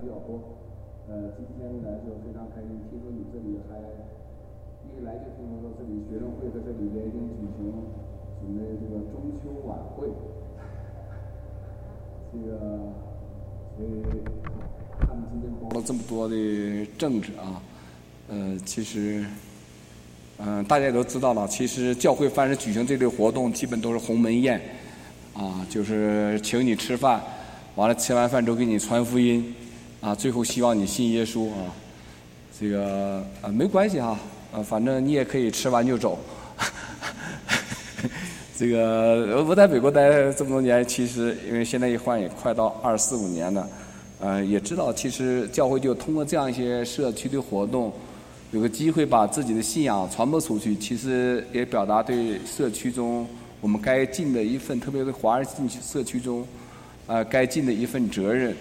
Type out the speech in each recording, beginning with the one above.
较多。今天来就非常开心，听说你这里还一来就听说这里学生会在这里联合举行准备这个中秋晚会，所以他们今天包了这么多的政治啊，其实。大家也都知道了，其实教会凡是举行这类活动，基本都是鸿门宴，啊，就是请你吃饭，完了吃完饭之后给你传福音，啊，最后希望你信耶稣啊。这个没关系哈，反正你也可以吃完就走。这个我在美国待这么多年，其实因为现在一换也快到24、25年了，也知道其实教会就通过这样一些社区的活动。有个机会把自己的信仰传播出去，其实也表达对社区中我们该尽的一份，特别是华人社区中，该尽的一份责任。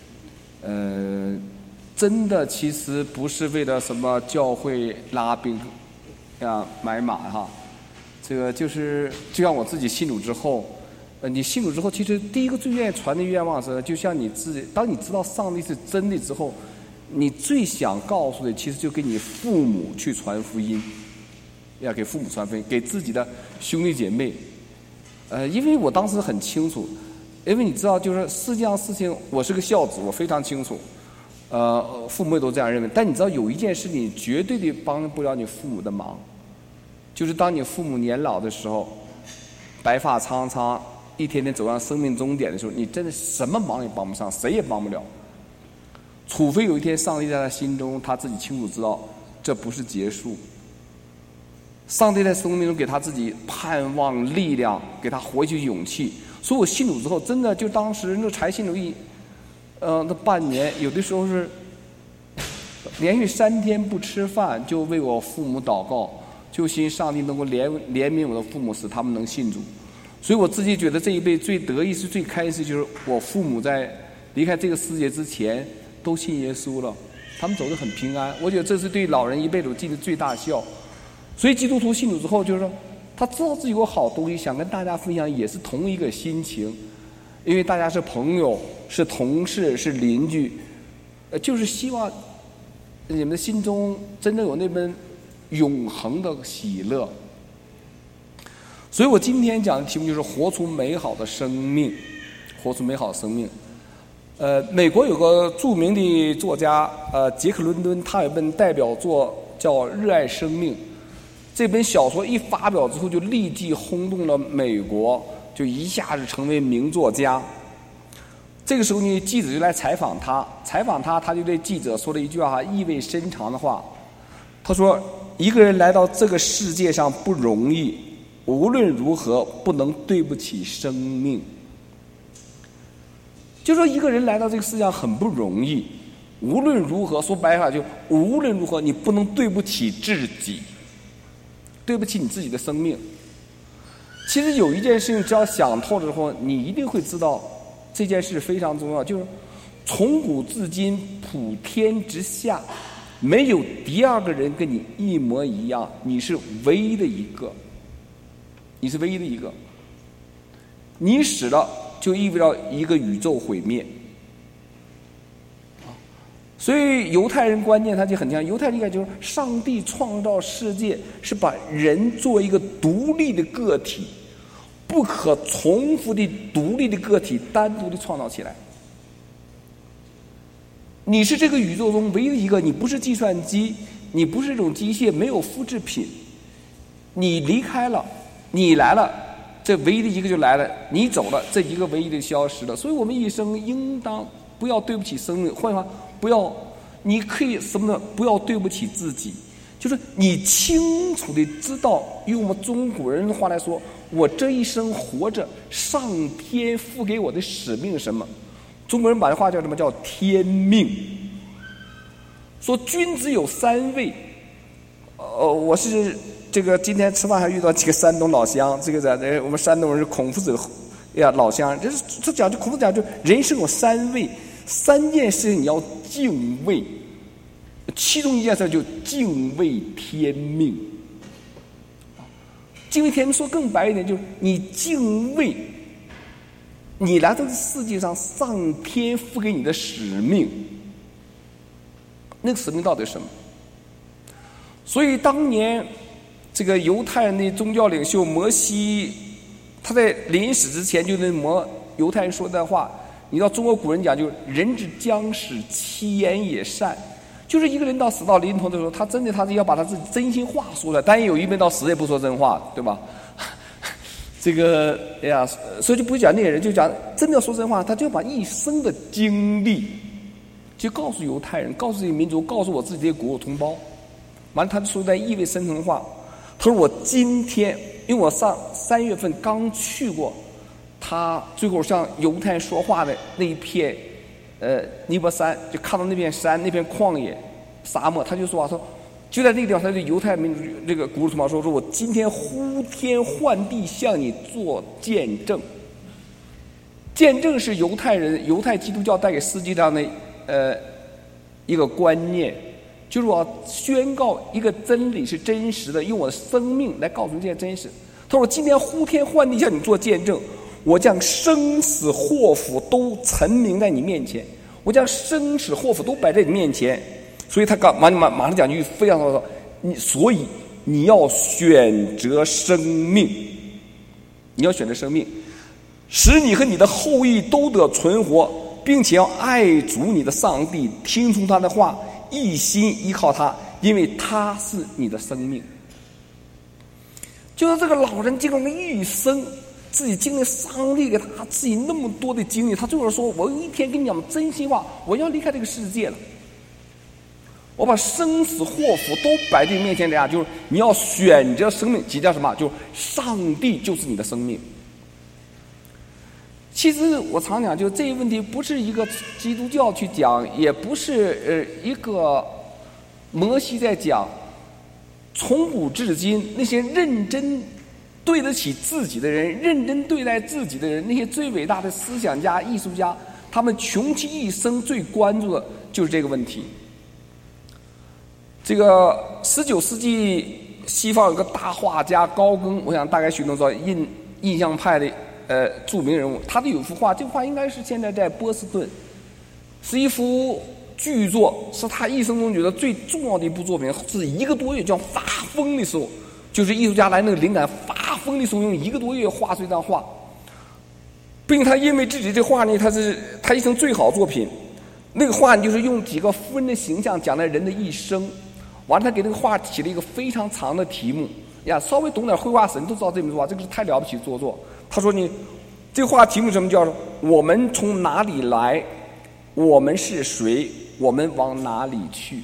真的其实不是为了什么教会拉兵呀买马哈，这个就像我自己信主之后，你信主之后，其实第一个最愿意传的愿望是，就像你自己，当你知道上帝是真的之后。你最想告诉的，其实就给你父母去传福音，要给父母传福音，给自己的兄弟姐妹。因为我当时很清楚，因为你知道，就是世界上事情，我是个孝子，我非常清楚。父母也都这样认为。但你知道，有一件事你绝对的帮不了你父母的忙，就是当你父母年老的时候，白发苍苍，一天天走向生命终点的时候，你真的什么忙也帮不上，谁也帮不了。除非有一天上帝在他心中，他自己清楚知道这不是结束。上帝在生命中给他自己盼望、力量，给他活下去勇气。所以我信主之后，真的就当时那才信主那半年，有的时候是连续3天不吃饭，就为我父母祷告，就希上帝能够怜悯我的父母，使他们能信主。所以我自己觉得这一辈最得意是最开心，就是我父母在离开这个世界之前。都信耶稣了，他们走得很平安。我觉得这是对老人一辈子尽的最大孝。所以基督徒信主之后，就是说他知道自己有好东西，想跟大家分享，也是同一个心情。因为大家是朋友，是同事，是邻居，就是希望你们的心中真正有那份永恒的喜乐。所以我今天讲的题目就是活出美好的生命，活出美好的生命。美国有个著名的作家，杰克伦敦，他有本代表作叫《热爱生命》。这本小说一发表之后，就立即轰动了美国，就一下子成为名作家。这个时候呢，记者就来采访他，他就对记者说了一句话，意味深长的话。他说：“一个人来到这个世界上不容易，无论如何不能对不起生命。”就说一个人来到这个世界上很不容易，无论如何，说白了就无论如何，你不能对不起自己，对不起你自己的生命。其实有一件事情，只要想透了之后，你一定会知道这件事非常重要，就是从古至今，普天之下，没有第二个人跟你一模一样，你是唯一的一个，你是唯一的一个，你死了。就意味着一个宇宙毁灭，所以犹太人观念他就很强。犹太人应该就是上帝创造世界是把人作为一个独立的个体，不可重复的独立的个体，单独的创造起来。你是这个宇宙中唯一的一个，你不是计算机，你不是这种机械，没有复制品。你离开了，你来了。这唯一的一个就来了，你走了，这一个唯一的消失了。所以我们一生应当不要对不起生命，换句话，不要，你可以什么呢？不要对不起自己，就是你清楚的知道，用我们中国人的话来说，我这一生活着，上天赋给我的使命是什么？中国人把这话叫什么？叫天命。说君子有3位，我是。这个今天吃饭还遇到几个山东老乡，这个在我们山东人是孔夫子老乡，这讲就孔夫子讲就人生有3位，3件事情你要敬畏，其中一件事就敬畏天命。敬畏天命说更白一点，就是你敬畏你来到这世界上上天赋给你的使命， 那个使命到底是什么？所以当年这个犹太人的宗教领袖摩西，他在临死之前就跟犹太人说的话，你知道中国古人讲就是人之将死，其言也善，就是一个人死到临头的时候，他真的他是要把他自己真心话说出来，但也有一边到死也不说真话，对吧？这个哎呀，所以就不讲那些人，就讲真的要说真话，他就把一生的经历就告诉犹太人，告诉这些民族，告诉我自己的国有同胞。完了，他就说在意味深长的话，他说我今天，因为我3月份刚去过他最后向犹太人说话的那一片尼泊山，就看到那片山，那片旷野沙漠，他就说说就在那个地方，他对犹太民族这个古同胞说我今天呼天唤地向你做见证。见证是犹太基督教带给世界上的一个观念，就是我宣告一个真理是真实的，用我的生命来告诉这件真实。他说我今天呼天唤地向你做见证，我将生死祸福都陈明在你面前，我将生死祸福都摆在你面前。所以他马上讲句非常说，所以你要选择生命，你要选择生命，使你和你的后裔都得存活，并且要爱主你的上帝，听从他的话，一心依靠他，因为他是你的生命。就是这个老人经过一生，自己经历上帝给他自己那么多的经历，他最后说我有一天跟你讲真心话，我要离开这个世界了，我把生死祸福都摆在你面前，这样就是你要选择生命，即叫什么？就是上帝就是你的生命。其实我常讲，就这一问题不是一个基督教去讲，也不是一个摩西在讲。从古至今，那些认真对得起自己的人，认真对待自己的人，那些最伟大的思想家、艺术家，他们穷其一生最关注的就是这个问题。这个19世纪西方有个大画家高更，我想大概许多人知道，印象派的著名人物，他的有幅画，这幅画应该是现在在波士顿，是一幅巨作，是他一生中觉得最重要的一部作品，是1个多月叫发疯的时候，就是艺术家来那个灵感发疯的时候，用1个多月画出一张画，并且他因为自己这画呢，他一生最好作品。那个画就是用几个夫人的形象讲了人的一生，完了他给这个画起了一个非常长的题目呀，稍微懂点绘画史你都知道这幅画，这个是太了不起的著作。他说你这个画题目什么叫我们从哪里来，我们是谁，我们往哪里去。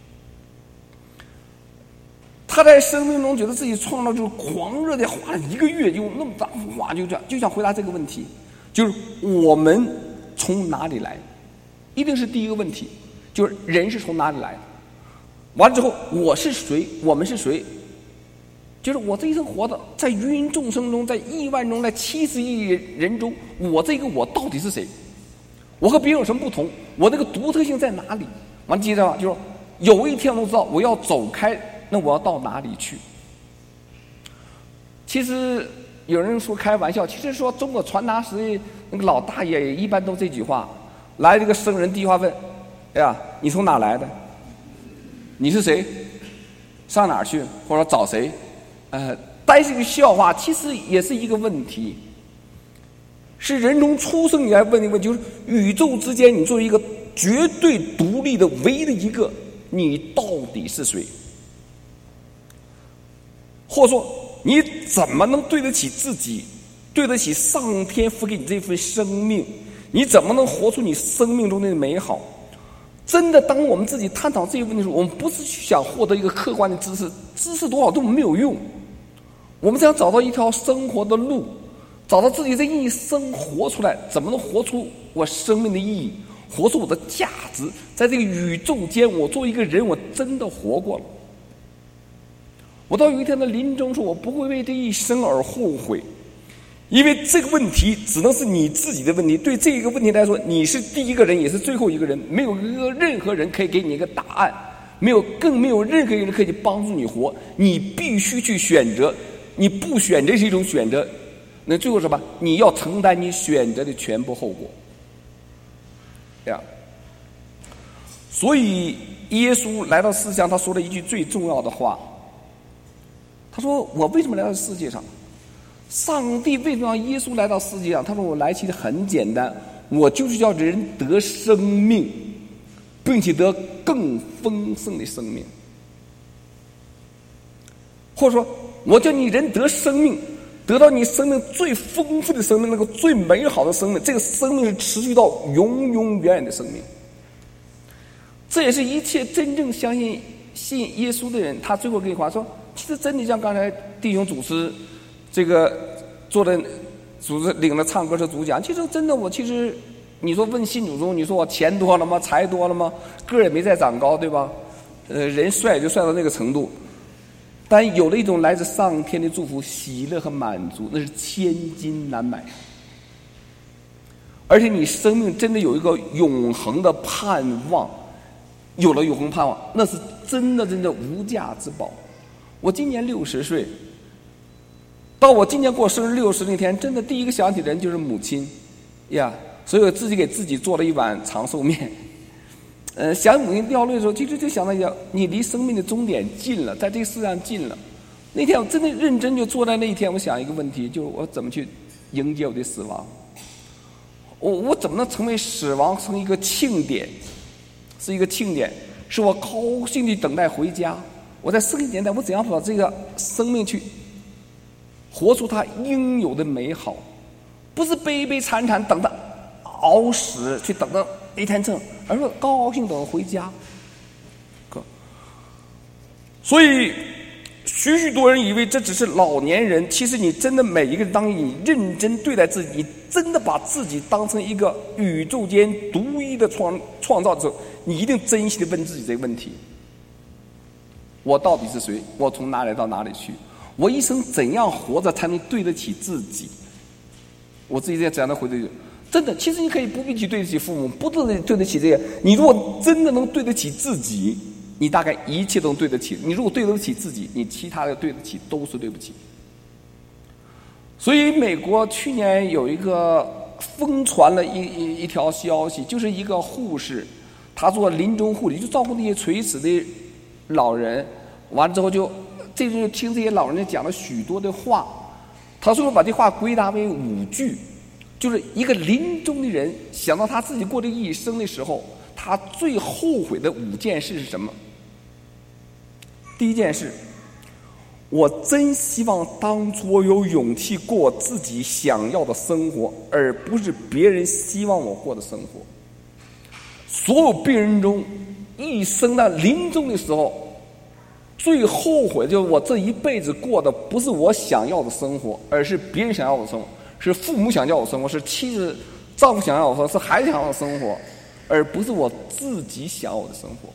他在生命中觉得自己创造就是狂热的画了1个月，用那么大幅画，就这样就想回答这个问题，就是我们从哪里来，一定是第一个问题，就是人是从哪里来的。完了之后，我是谁，我们是谁，就是我这一生活的，在芸芸众生中，在亿万中，在70亿人中，我这个我到底是谁？我和别人有什么不同？我这个独特性在哪里？完了接着就是有一天我知道我要走开，那我要到哪里去？其实有人说开玩笑，其实说中国传达时的那个老大爷也一般都这句话。来这个僧人第一话问：哎呀，你从哪来的？你是谁？上哪儿去？或者找谁？但是一个笑话，其实也是一个问题。是人从出生以来问的问题，就是宇宙之间，你作为一个绝对独立的唯一的一个，你到底是谁？或者说，你怎么能对得起自己，对得起上天赋给你这份生命？你怎么能活出你生命中的美好？真的，当我们自己探讨这个问题的时候，我们不是去想获得一个客观的知识，知识多少对我们没有用。我们想找到一条生活的路，找到自己这一生活出来，怎么能活出我生命的意义，活出我的价值？在这个宇宙间，我作为一个人，我真的活过了。我到有一天的临终时，我不会为这一生而后悔。因为这个问题只能是你自己的问题，对这个问题来说，你是第一个人，也是最后一个人，没有任何人可以给你一个答案，更没有任何人可以帮助你活，你必须去选择，你不选择是一种选择，那最后什么？你要承担你选择的全部后果。这样，所以耶稣来到世界上，他说了一句最重要的话。他说：“我为什么来到世界上？上帝为什么让耶稣来到世界上？他说我来其实很简单，我就是要人得生命，并且得更丰盛的生命。或者说，我叫你人得生命，得到你生命最丰富的生命，那个最美好的生命，这个生命是持续到永永远远的生命。这也是一切真正信耶稣的人，他最后跟你话说，其实真的像刚才弟兄主持这个做的主持领了唱歌是主讲，其实真的其实你说问信主中，你说我钱多了吗？财多了吗？个儿也没再长高，对吧？人帅也就帅到那个程度。但有了一种来自上天的祝福、喜乐和满足，那是千金难买。而且你生命真的有一个永恒的盼望，有了永恒盼望，那是真的无价之宝。我今年60岁，到我今年过生日60那天，真的第一个想起的人就是母亲呀，所以我自己给自己做了一碗长寿面。想母亲掉泪的时候，其实就想到一下，你离生命的终点近了，在这个世上近了。那天我真的认真就坐在那一天，我想一个问题，就是我怎么去迎接我的死亡？我怎么能成为死亡成一个庆典？是一个庆典，是我高兴地等待回家。我在生命年代，我怎样把这个生命去活出它应有的美好？不是悲悲惨惨等着熬死，去等着一天秤，而是高高兴等回家。所以许多人以为这只是老年人，其实你真的每一个人，当你认真对待自己，你真的把自己当成一个宇宙间独一的创造的时候，你一定真心的问自己这个问题：我到底是谁？我从哪里到哪里去？我一生怎样活着才能对得起自己？我自己在怎样的回答？真的，其实你可以不必去对得起父母，不对得起这些。你如果真的能对得起自己，你大概一切都能对得起。你如果对得起自己，你其他的对得起都是对不起。所以美国去年有一个疯传了一条消息，就是一个护士，她做临终护理，就照顾那些垂死的老人，完了之后就听这些老人讲了许多的话。他最后把这话归纳为5句，就是一个临终的人想到他自己过这一生的时候，他最后悔的5件事是什么？第一件事，我真希望当初我有勇气过我自己想要的生活，而不是别人希望我过的生活。所有病人中，一生的临终的时候，最后悔就是我这一辈子过的不是我想要的生活，而是别人想要的生活，是父母想要的生活，是妻子、丈夫想要的生活，是孩子想要的生活，而不是我自己想要的生活。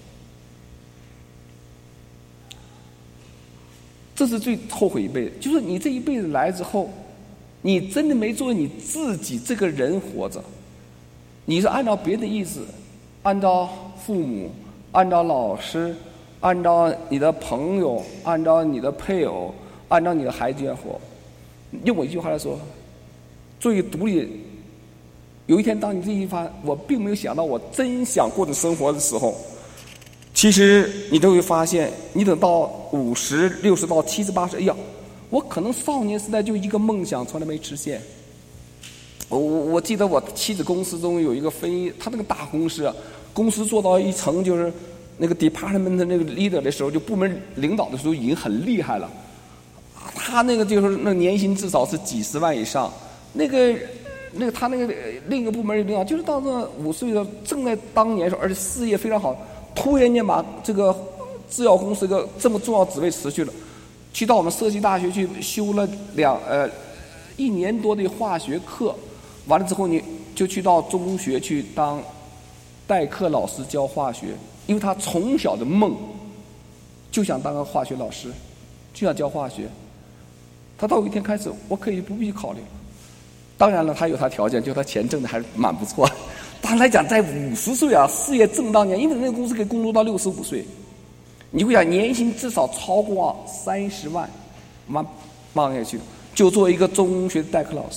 这是最后悔一辈子，就是你这一辈子来之后，你真的没作为你自己这个人活着，你是按照别人的意思，按照父母，按照老师，按照你的朋友，按照你的配偶，按照你的孩子来活。用我一句话来说，做一个独立，有一天当你这一番我并没有想到我真想过的生活的时候，其实你都会发现，你等到50、60到70、80，哎呀，我可能少年时代就一个梦想从来没实现。我记得我妻子公司中有一个他那个大公司啊，公司做到一层就是那个 department 的那个 leader 的时候，就部门领导的时候已经很厉害了。他那个就是那年薪至少是几十万以上。他那个另一个部门领导就是到这50岁的正在当年的时候，而且事业非常好，突然间把这个制药公司一个这么重要职位辞去了，去到我们社区大学去修了1年多的化学课，完了之后你就去到中学去当代课老师教化学，因为他从小的梦就想当个化学老师，就想教化学。他到有一天开始，我可以不必考虑。当然了，他有他条件，就他钱挣的还是蛮不错。当然来讲，在50岁啊，事业正当年，因为那个公司可以工作到65岁，你会想年薪至少超过30万，往下去，就做一个中学代课老师。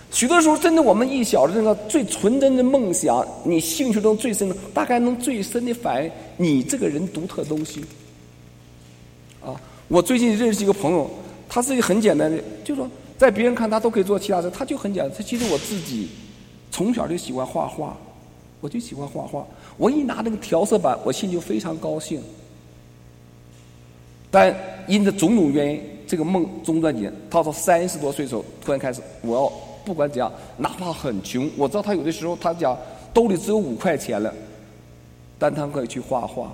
许多时候，真的我们一小的那个最纯真的梦想，你兴趣中最深的，大概能最深的反映你这个人独特的东西。啊，我最近认识一个朋友，他是一个很简单的，就是说在别人看他都可以做其他事，他就很简单。他其实我自己从小就喜欢画画，我就喜欢画画。我一拿那个调色板，我心里就非常高兴。但因着种种原因，这个梦中断几年，到30多岁的时候，突然开始，我要不管怎样，哪怕很穷，我知道他有的时候他讲兜里只有5块钱了，但他可以去画画。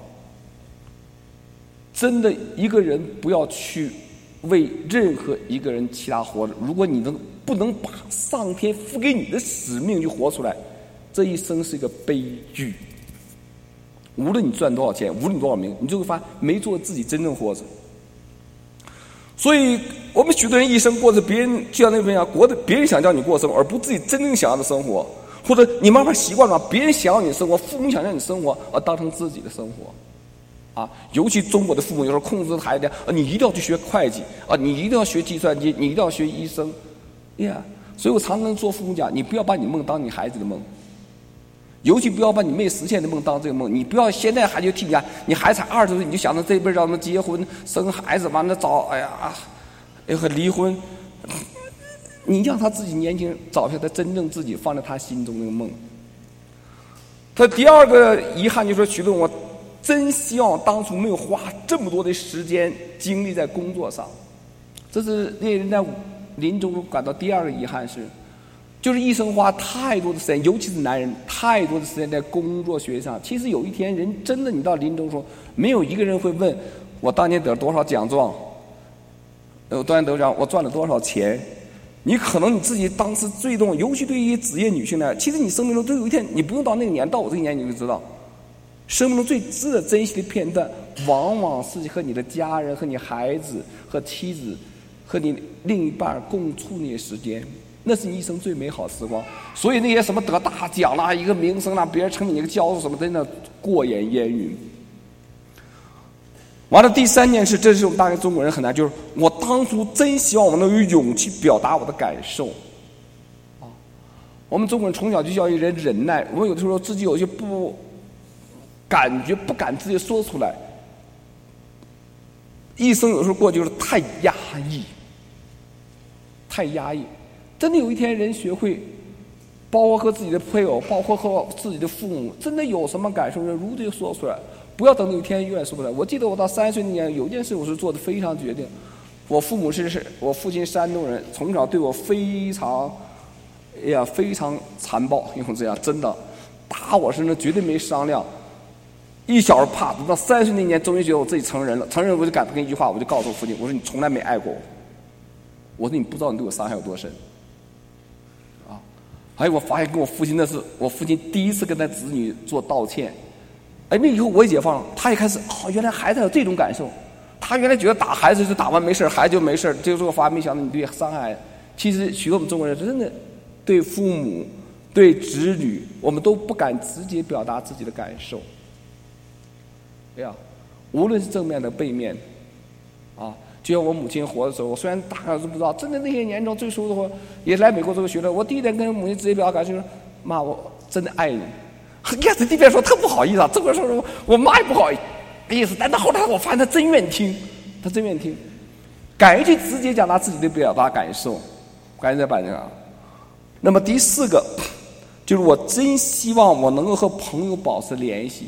真的，一个人不要去为任何一个人其他活着。如果你不能把上天赋给你的使命去活出来，这一生是一个悲剧。无论你赚多少钱，无论你多少名，你就会发现没做自己真正活着。所以我们许多人一生过着别人就像那边过的别人想叫你过生活，而不自己真正想要的生活，或者你慢慢习惯了别人想要你的生活，父母想让你生活，而当成自己的生活。尤其中国的父母有时候控制孩子，你一定要去学会计，你一定要学计算机，你一定要学医生，所以我常跟做父母讲，你不要把你梦当你孩子的梦，尤其不要把你没实现的梦当这个梦。你不要现在还就替你孩子才20岁，你就想着这辈子让他们结婚生孩子，完了早和离婚。你让他自己年轻找下他真正自己放在他心中那个梦。他第二个遗憾就是说，许多我真希望当初没有花这么多的时间精力在工作上。这是那人在临终感到第二个遗憾是，就是一生花太多的时间，尤其是男人太多的时间在工作学上。其实有一天人真的你到临终时候，没有一个人会问我当年得了多少奖状，我当年得奖我赚了多少钱。你可能你自己当时最重要，尤其对于职业女性来，其实你生命中都有一天，你不用到那个年，到我这个年你就知道，生命中最值得珍惜的片段，往往是和你的家人、和你孩子、和妻子、和你另一半共处那些时间，那是你一生最美好的时光。所以那些什么得大奖啦、一个名声啦、别人称你一个教授什么，真的过眼烟云。完了，第3件事，这是我们大概中国人很难，就是我当初真希望我能有勇气表达我的感受。我们中国人从小就教育人忍耐，我们有的时候自己有些不敢直接说出来，一生有时候过就是太压抑。真的有一天人学会，包括和自己的配偶，包括和自己的父母，真的有什么感受，如实说出来，不要等有一天永远说不出来。我记得我到30岁那年，有一件事我是做的非常决定。我父亲山东人，从小对我非常残暴，用这样真的打我身上绝对没商量。一小时怕，到30岁那年，终于觉得我自己成人了。成人我就敢跟一句话，我就告诉我父亲，我说你从来没爱过我。我说你不知道你对我伤害有多深。我发现跟我父亲那是我父亲第一次跟他子女做道歉。那以后我也解放了，他也开始原来孩子有这种感受。他原来觉得打孩子就打完没事，孩子就没事，这个时候发现没想到你对伤害。其实许多我们中国人真的对父母、对子女，我们都不敢直接表达自己的感受。无论是正面的背面，就像我母亲活的时候，我虽然大概都不知道，真的那些年中最初的话，也来美国之后学的。我第一点跟母亲直接表达感受就是：妈，我真的爱你。这第一遍说他不好意思，这边说我妈也不好意思，但到后来我发现他真愿听，敢于去直接讲他自己的表达感受，敢于在板上。那么第4个，就是我真希望我能够和朋友保持联系。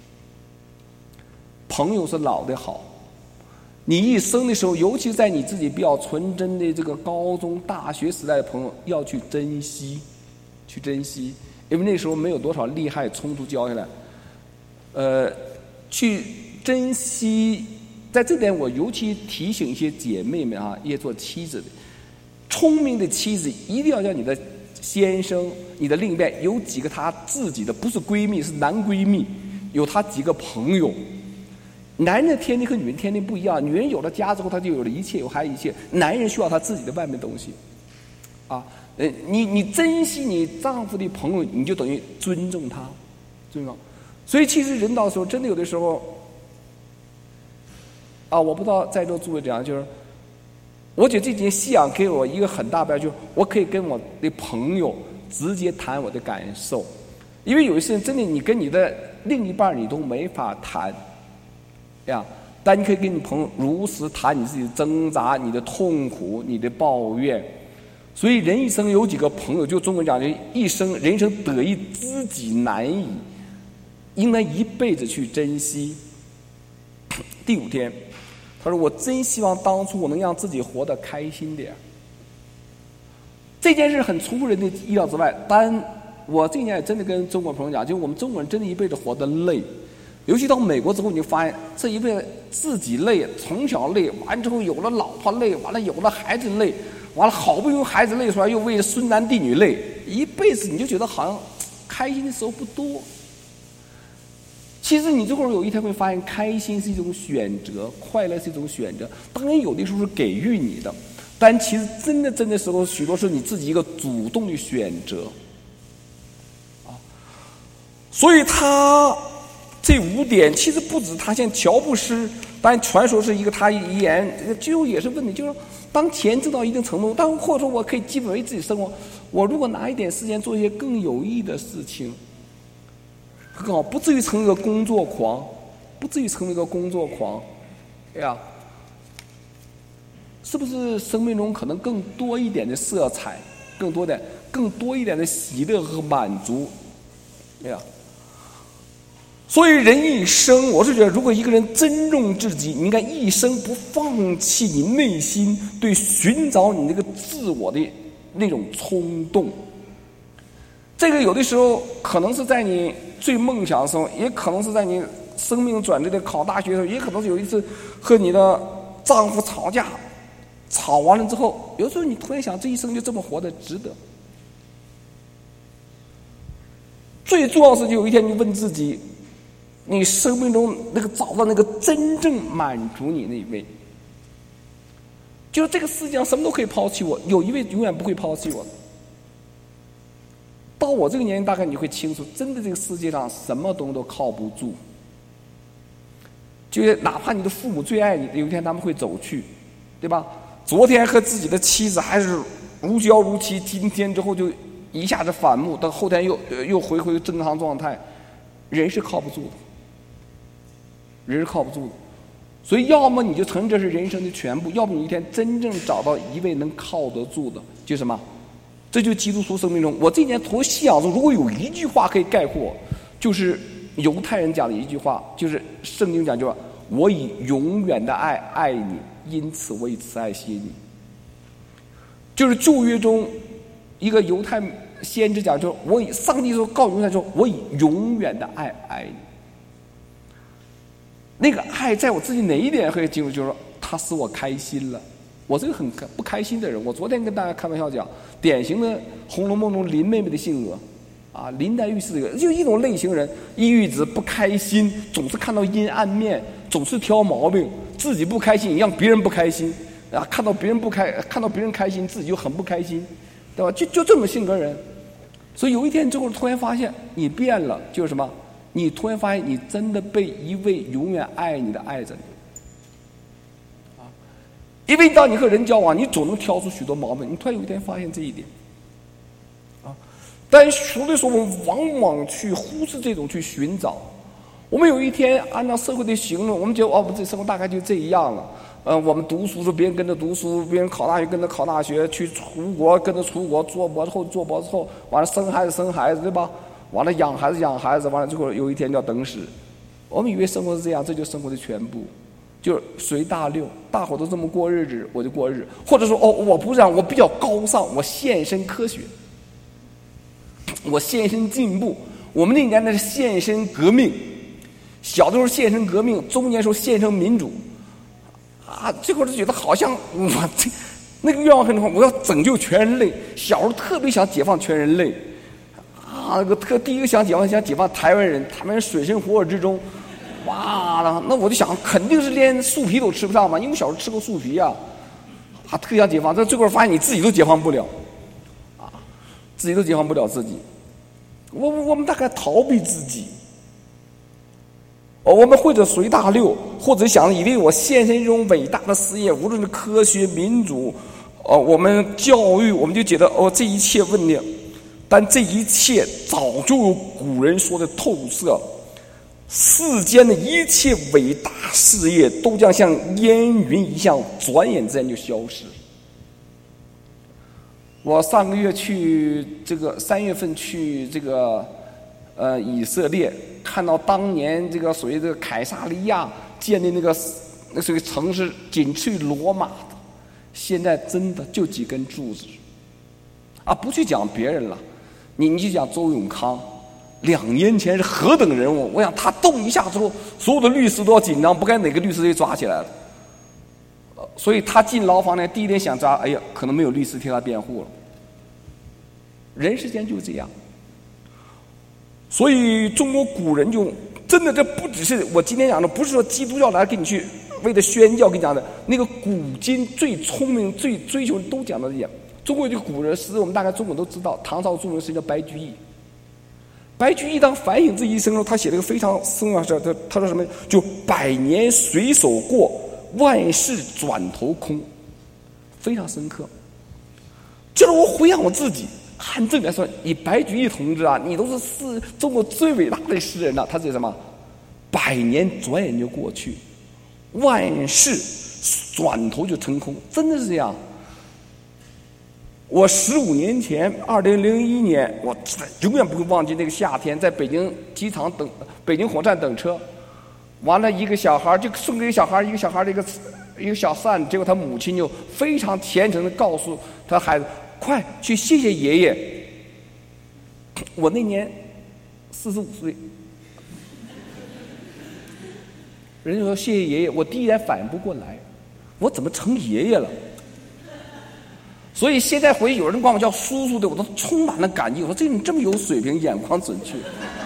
朋友是老的好。你一生的时候，尤其在你自己比较纯真的这个高中、大学时代的朋友，要去珍惜，因为那时候没有多少利害冲突交下来，去珍惜。在这点，我尤其提醒一些姐妹们也做妻子的，聪明的妻子一定要让你的先生、你的另一半有几个他自己的，不是闺蜜，是男闺蜜，有他几个朋友。男人的天地和女人天地不一样，女人有了家之后，她就有了一切，有还有一切。男人需要他自己的外面东西，你珍惜你丈夫的朋友，你就等于尊重他，所以其实人到时候真的有的时候，我不知道在座诸位怎样，就是我觉得这件信仰给我一个很大的，就是我可以跟我的朋友直接谈我的感受，因为有些人真的你跟你的另一半你都没法谈呀，但你可以跟你朋友如实谈你自己的挣扎、你的痛苦、你的抱怨。所以人一生有几个朋友，就中国讲的一生人生得一知己难矣，应该一辈子去珍惜。第5天他说，我真希望当初我能让自己活得开心点。这件事很出乎人的意料之外，但我这年也真的跟中国朋友讲，就我们中国人真的一辈子活得累，尤其到美国之后，你就发现这一辈子自己累，从小累，完之后有了老婆累，完了有了孩子累，完了好不容易孩子累出来，又为了孙男弟女累，一辈子你就觉得好像开心的时候不多。其实你这会儿有一天会发现，开心是一种选择，快乐是一种选择。当然有的时候是给予你的，但其实真的时候，许多是你自己一个主动的选择。所以他这5点其实不止他像乔布斯，但传说是一个他遗言，最后也是问题，就是当钱挣到一定程度，但或者说我可以基本为自己生活，我如果拿一点时间做一些更有意义的事情。更好，不至于成为一个工作狂，哎呀，是不是生命中可能更多一点的色彩，更多一点的喜乐和满足？哎呀，所以人一生，我是觉得，如果一个人珍重自己，你应该一生不放弃你内心对寻找你那个自我的那种冲动。这个有的时候可能是在你最梦想的时候，也可能是在你生命转折的考大学的时候，也可能是有一次和你的丈夫吵架，吵完了之后，有时候你突然想，这一生就这么活得值得。最重要的是，有一天你问自己，你生命中那个找到那个真正满足你那一位，就是这个世界上什么都可以抛弃我，有一位永远不会抛弃我的。到我这个年龄，大概你会清楚，真的这个世界上什么东西都靠不住。就是哪怕你的父母最爱你，有一天他们会走去，对吧？昨天和自己的妻子还是如胶如漆，今天之后就一下子反目，到后天又回正常状态。人是靠不住的，所以要么你就承认这是人生的全部，要不你一天真正找到一位能靠得住的，就是什么？这就是基督徒生命中，我这年头信仰中，如果有一句话可以概括，就是犹太人讲的一句话，就是圣经讲，就是我以永远的爱爱你，因此我以慈爱吸引你。就是旧约中一个犹太先知讲，就是上帝说告诉犹太说，我以永远的爱爱你。那个爱在我自己哪一点可以进入，就是说它使我开心了。我是个很不开心的人，我昨天跟大家开玩笑讲，典型的《红楼梦》中林妹妹的性格，啊，林黛玉是这个，就一种类型人，抑郁子，不开心，总是看到阴暗面，总是挑毛病，自己不开心，让别人不开心，啊，看到别人开心，自己就很不开心，对吧？就这么性格人，所以有一天之后，突然发现你变了，就是什么？你突然发现你真的被一位永远爱你的爱着你。因为当你和人交往，你总能挑出许多毛病，你突然有一天发现这一点，但有的时候我们往往去忽视这种去寻找。我们有一天按照社会的形容，我们觉得我们这生活大概就这样了。我们读书时别人跟着读书，别人考大学跟着考大学，去出国跟着出国，做博士后，完了生孩子，对吧？完了养孩子，完了最后有一天要等死。我们以为生活是这样，这就是生活的全部。就是随大流，大伙都这么过日子，我就过日子。或者说，我不这样，我比较高尚，我献身科学，我献身进步。我们那年代是献身革命，小的时候献身革命，中年时候献身民主。啊，这会儿就觉得好像我那个愿望很好，我要拯救全人类。小时候特别想解放全人类，啊，第一个想解放台湾人，台湾人水深火热之中。哇，那我就想，肯定是连树皮都吃不上嘛，因为小时候吃过树皮啊，特想解放，但最后发现你自己都解放不了，自己都解放不了自己。我们大概逃避自己， 我们或者随大流，或者想以为我献身这种伟大的事业，无论是科学、民主，我们教育，我们就觉得这一切问题。但这一切早就有古人说的透彻，世间的一切伟大事业都将像烟云一样，转眼之间就消失。我上个月去3月份去以色列，看到当年所谓凯撒利亚建立那个城市仅次于罗马的，现在真的就几根柱子不去讲别人了，你就讲周永康，2年前是何等人物，我想他动一下之后，所有的律师都要紧张，不该哪个律师被抓起来了。所以他进牢房呢，第一天想抓，可能没有律师替他辩护了。人世间就是这样。所以中国古人就真的，这不只是我今天讲的，不是说基督教来给你去为了宣教给你讲的，那个古今最聪明、最追求都讲到这点。中国这个古人诗，我们大概中国都知道，唐朝著名诗叫白居易。白居易当反省自己一生的时候，他写了一个非常深啊，他说什么？就百年随手过，万事转头空，非常深刻。就是我回想我自己，按正来说，你白居易同志啊，你都是中国最伟大的诗人了。他是什么？百年转眼就过去，万事转头就成空，真的是这样。我15年前，2001年，我永远不会忘记那个夏天，在北京机场北京火车站等车，完了一个小孩就送给一个小孩的一个小扇，结果他母亲就非常虔诚的告诉他孩子，快去谢谢爷爷。我那年45岁，人家说谢谢爷爷，我第一眼反应不过来，我怎么成爷爷了？所以现在回去有人管我叫叔叔的，我都充满了感激。我说这你这么有水平，眼光准确。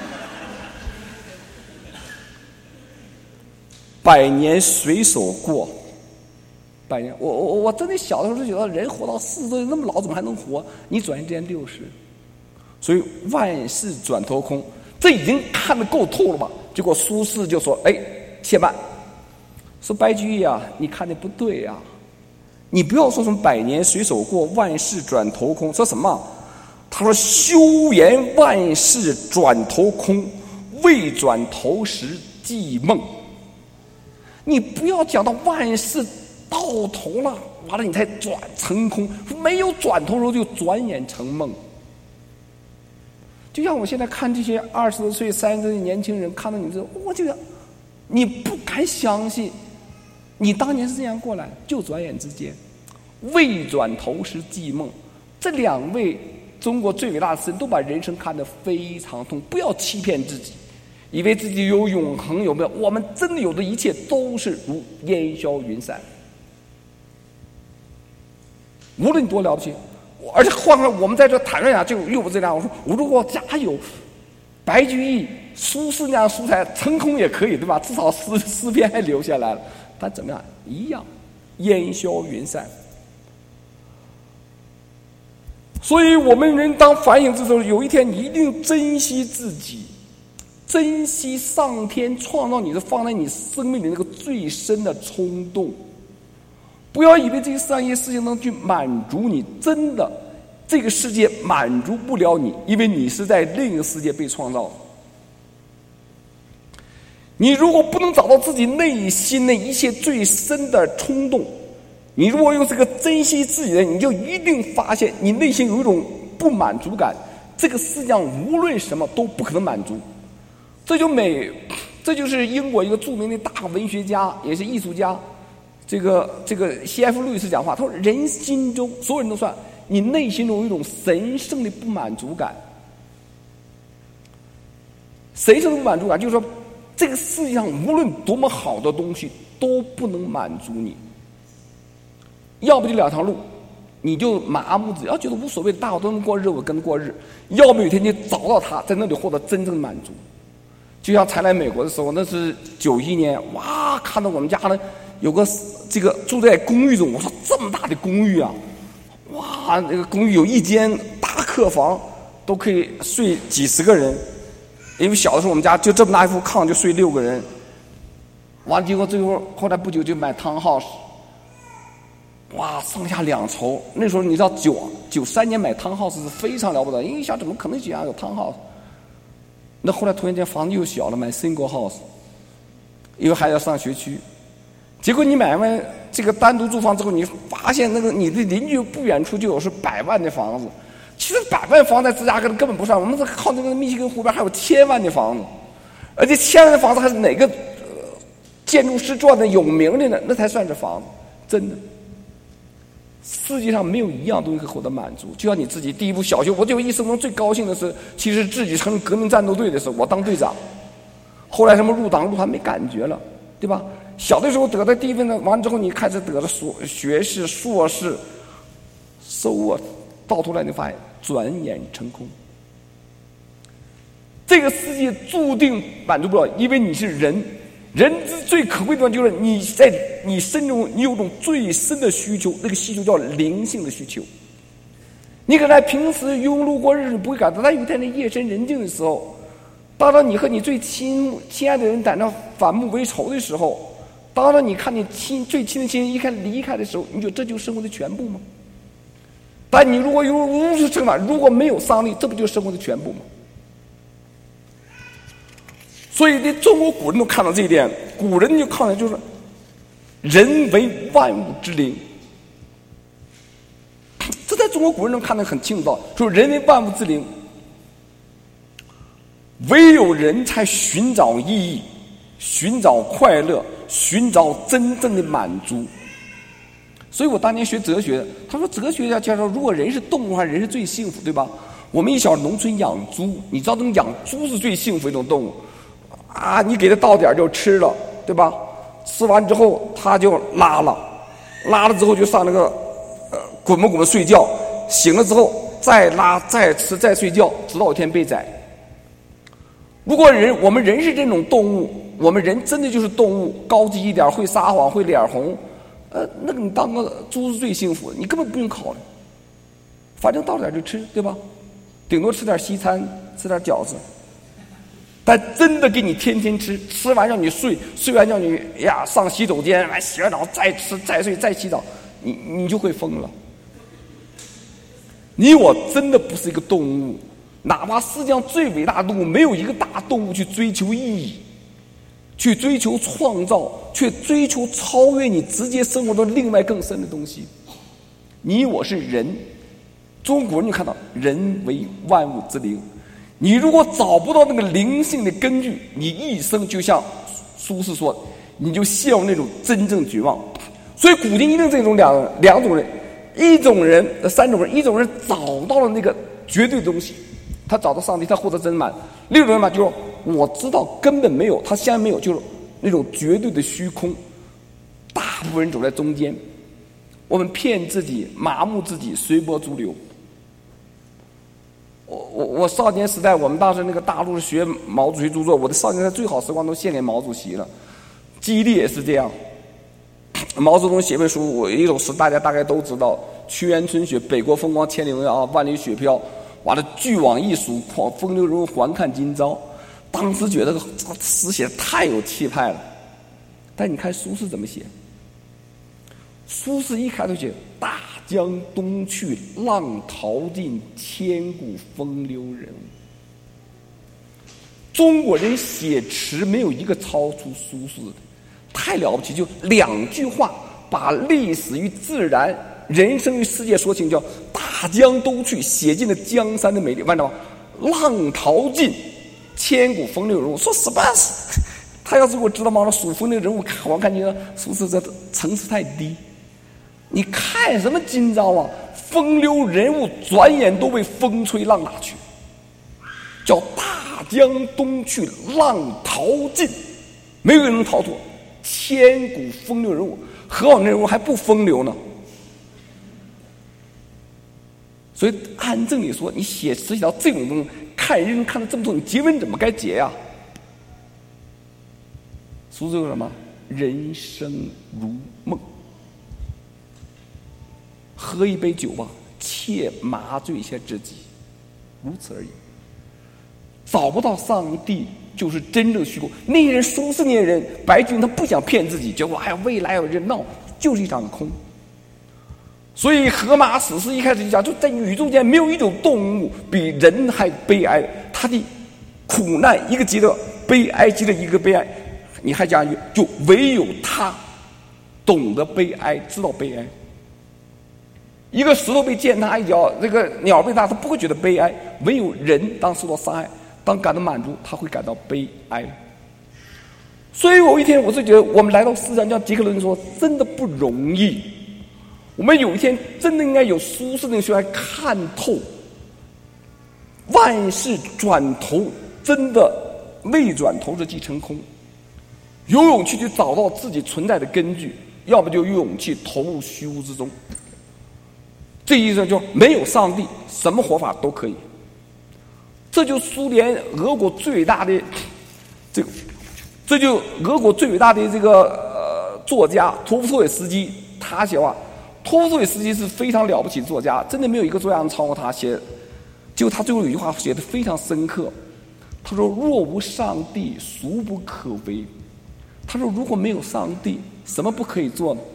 百年随手过，百年，我真的小的时候就觉得人活到40岁那么老，怎么还能活？你转眼之间60，所以万事转头空，这已经看得够透了吧？结果苏轼就说：“且慢，说白居易啊，你看的不对啊。”你不要说什么百年随手过，万事转头空，说什么？他说：“休言万事转头空，未转头时即梦。”你不要讲到万事到头了，完了你才转成空，没有转头的时候就转眼成梦。就像我现在看这些20多岁、30岁的年轻人，看到你之后，我觉得你不敢相信。你当年是这样过来，就转眼之间，未转头时即梦。这2位中国最伟大的诗人都把人生看得非常通，不要欺骗自己，以为自己有永恒有没有？我们真的有的一切都是如烟消云散。无论你多了不起，而且换回来我们在这谈论下，就又不这样。我如果家有白居易、苏轼那样书才，成空也可以，对吧？至少诗篇还留下来了。但怎么样？一样，烟消云散。所以我们人当反省之时，有一天你一定珍惜自己，珍惜上天创造你的放在你生命里那个最深的冲动。不要以为这个上一些事情能去满足你，真的，这个世界满足不了你，因为你是在另一个世界被创造的。你如果不能找到自己内心的一切最深的冲动，你如果用这个珍惜自己的，你就一定发现你内心有一种不满足感，这个世界上无论什么都不可能满足。这就是英国一个著名的大文学家，也是艺术家，这个 C.F. 路易斯讲话，他说人心中所有人都算，你内心中有一种神圣的不满足感。神圣的不满足感就是说，这个世界上无论多么好的东西都不能满足你，要不就2条路，你就麻木自己，要觉得无所谓，大伙都能过日，我跟着过日；要么有一天你找到它，在那里获得真正的满足。就像才来美国的时候，那是91年，哇，看到我们家呢有个住在公寓中，我说这么大的公寓啊，哇，那个公寓有一间大客房，都可以睡几十个人。因为小的时候我们家就这么大一副炕就睡6个人， 完了结果最后来不久就买 townhouse， 哇，上下两筹。那时候你知道93年买 townhouse 是非常了不得，因为想怎么可能想有 townhouse？ 那后来突然间房子又小了，买 single house， 因为还要上学区。结果你买完这个单独住房之后，你发现那个你的邻居不远处就有是100万的房子。其实100万房在芝加哥根本不算，我们是靠那个密西根湖边还有1000万的房子，而且1000万的房子还是哪个建筑师做的有名的呢？那才算是房子，真的。世界上没有一样东西可以获得满足。就像你自己第一部小学，我就一生中最高兴的是，其实自己成革命战斗队的时候，我当队长。后来什么入党入团没感觉了，对吧？小的时候得的第一份呢，完了之后你开始得了学士、硕士，so what？到头来你发现转眼成空。这个世界注定满足不了，因为你是人。人之最可贵的地方就是你在你身中，你有种最深的需求，那个需求叫灵性的需求。你可能平时庸碌过日子不会感到，但有一天那夜深人静的时候，当你和你最亲爱的人感到反目为仇的时候，当你看你最亲的亲人一看离开的时候，你觉得这就是生活的全部吗？但你如果有如此惩罚，如果没有上帝，这不就是生活的全部吗？所以呢，中国古人都看到这一点，古人就看到就是人为万物之灵，这在中国古人中看得很清楚到，说人为万物之灵，唯有人才寻找意义，寻找快乐，寻找真正的满足。所以我当年学哲学，他说哲学家介绍，如果人是动物的话，人是最幸福，对吧？我们一小农村养猪，你知道这种养猪是最幸福的一种动物啊！你给它到点就吃了，对吧？吃完之后它就拉了，拉了之后就上那个滚吧滚吧睡觉，醒了之后再拉再吃再睡觉，直到有一天被宰。如果我们人是这种动物，我们人真的就是动物，高级一点会撒谎会脸红，那个你当个猪是最幸福的，你根本不用考虑，反正到点就吃，对吧？顶多吃点西餐，吃点饺子。但真的给你天天吃，吃完让你睡，睡完让你上洗手间，完洗完澡再吃再睡再洗澡，你就会疯了。你我真的不是一个动物，哪怕世界上最伟大的动物，没有一个大动物去追求意义，去追求创造，去追求超越你直接生活中另外更深的东西。你我是人，中国人就看到人为万物之灵。你如果找不到那个灵性的根据，你一生就像苏轼说，你就陷入那种真正绝望。所以古今一定这种两种人，三种人，一种人找到了那个绝对的东西，他找到上帝，他获得真满；另一种人嘛，就是我知道根本没有，他现在没有，就是那种绝对的虚空。大部分人走在中间，我们骗自己，麻木自己，随波逐流。我少年时代，我们当时那个大陆是学毛主席著作，我的少年时代最好时光都献给毛主席了。记忆力也是这样。毛泽东写本书，我一首诗大家大概都知道：屈原春雪，北国风光千里遥，万里雪飘。完了，俱往异属，风流人物还看今朝。当时觉得这个诗写的太有气派了。但你看苏轼怎么写？苏轼一开头写大江东去，浪淘尽，千古风流人物。中国人写词没有一个超出苏轼的，太了不起！就2句话把历史与自然、人生与世界说清，叫大江东去，写尽了江山的美丽。完了，浪淘尽，千古风流人物。说什么？他要是给我知道吗？蜀风那个人物，我看见苏轼这层次太低。你看什么今朝啊？风流人物转眼都被风吹浪打去，叫大江东去，浪淘尽，没有人能逃脱。千古风流人物，何况那人物还不风流呢？所以按正理说，你写词写到这种东西，看人看得这么多，你结文怎么该结呀？苏轼说什么？人生如梦。喝一杯酒吧，且麻醉一下自己，如此而已。找不到上帝， 就是真正虚构。那些人数十年人，白军他不想骗自己，结果未来有人闹，就是一场空。所以荷马史诗一开始就讲，就在宇宙间没有一种动物比人还悲哀，他的苦难一个接着悲哀，接着一个悲哀。你还讲一句，就唯有他懂得悲哀，知道悲哀。一个石头被践踏一脚，这个鸟被打，他不会觉得悲哀；唯有人当受到伤害，当感到满足，他会感到悲哀。所以有一天，我是觉得我们来到世上，像杰克伦说，真的不容易。我们有一天真的应该有舒适的学来看透万事转头，真的未转头之即成空。有勇气去找到自己存在的根据，要么就有勇气投入虚无之中。这意思就没有上帝，什么活法都可以。这就苏联俄国最伟大的这就俄国最伟大的作家托夫托耶斯基，他写话，托夫托耶斯基是非常了不起的作家，真的没有一个作家能超过他写。结果他最后有一句话写得非常深刻，他说：“若无上帝，孰不可为？”他说：“如果没有上帝，什么不可以做呢？”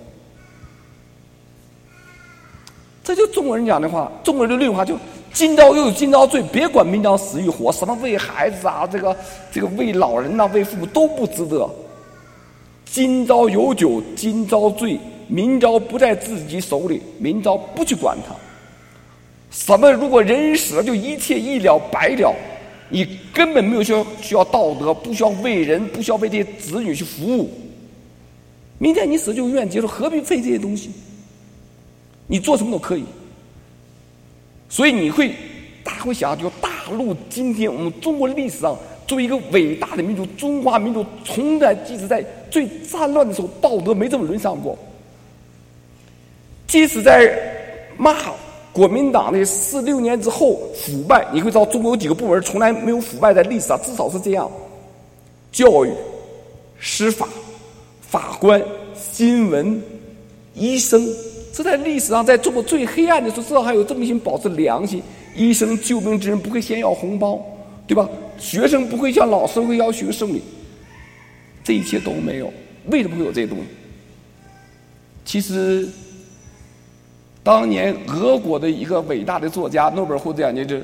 这就中国人讲的话，中国人的那句话就今朝又有今朝醉，别管明朝死与活，什么为孩子啊，这个为老人啊，为父母都不值得。今朝有酒今朝醉，明朝不在自己手里，明朝不去管它。什么如果人死了就一切一了百了，你根本没有需要道德，不需要为人，不需要为这些子女去服务。明天你死就永远结束，何必费这些东西？你做什么都可以。所以大家会想，就大陆今天我们中国历史上作为一个伟大的民族，中华民族从来即使在最战乱的时候，道德没这么沦丧过。即使在骂国民党的46年之后腐败，你会知道中国有几个部门从来没有腐败，在历史上至少是这样：教育、司法、法官、新闻、医生。这在历史上，在中国最黑暗的时候，至少还有这么一群保持良心。医生救命之人不会先要红包，对吧？学生不会向老师会要求胜利，这一切都没有。为什么会有这些东西？其实，当年俄国的一个伟大的作家，诺贝尔获奖者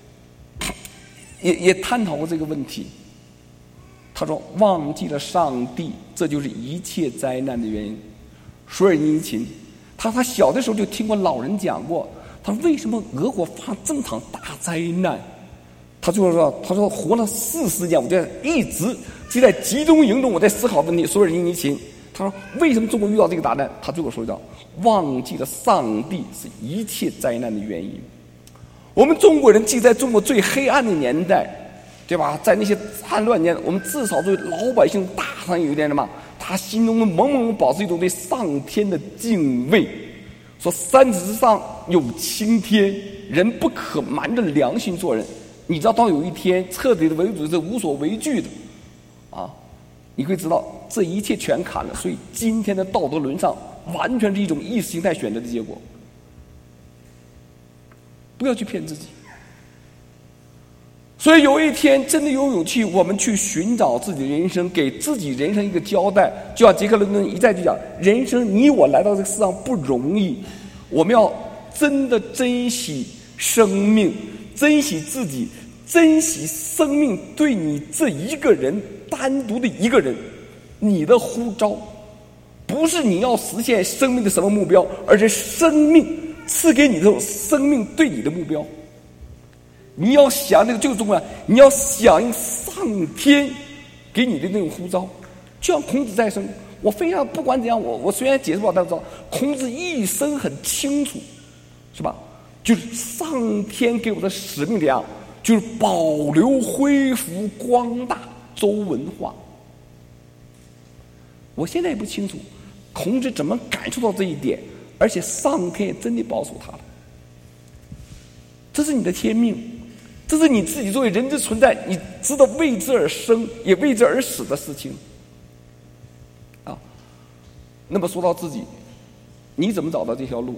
也探讨过这个问题。他说：“忘记了上帝，这就是一切灾难的原因。”索尔尼琴。他小的时候就听过老人讲过，他说为什么俄国发这么场大灾难？他就说，他说活了40年，我就一直就在集中营中，我在思考问题。索尔尼琴，他说为什么中国遇到这个大难？他最后说到，忘记了上帝是一切灾难的原因。我们中国人既在中国最黑暗的年代，对吧？在那些战乱年，我们至少对老百姓大上有一点什么？他心中猛猛保持一种对上天的敬畏，说三尺之上有青天，人不可瞒着良心做人。你知道，当有一天彻底的为主是无所畏惧的，你会知道这一切全砍了。所以今天的道德沦丧，完全是一种意识形态选择的结果。不要去骗自己。所以有一天真的有勇气，我们去寻找自己的人生，给自己人生一个交代。就像杰克伦敦一再去讲，人生你我来到这个世上不容易，我们要真的珍惜生命，珍惜自己，珍惜生命对你这一个人单独的一个人，你的呼召不是你要实现生命的什么目标，而是生命赐给你这种生命对你的目标。你要想这个最重要，你要响应上天给你的那种呼召。就像孔子在生，我非常不管怎样，我虽然解释不了，但是知道孔子一生很清楚，是吧？就是上天给我的使命怎样，就是保留、恢复、光大周文化。我现在也不清楚孔子怎么感受到这一点，而且上天也真的保守他了。这是你的天命。这是你自己作为人之存在，你知道为之而生，也为之而死的事情。那么说到自己，你怎么找到这条路？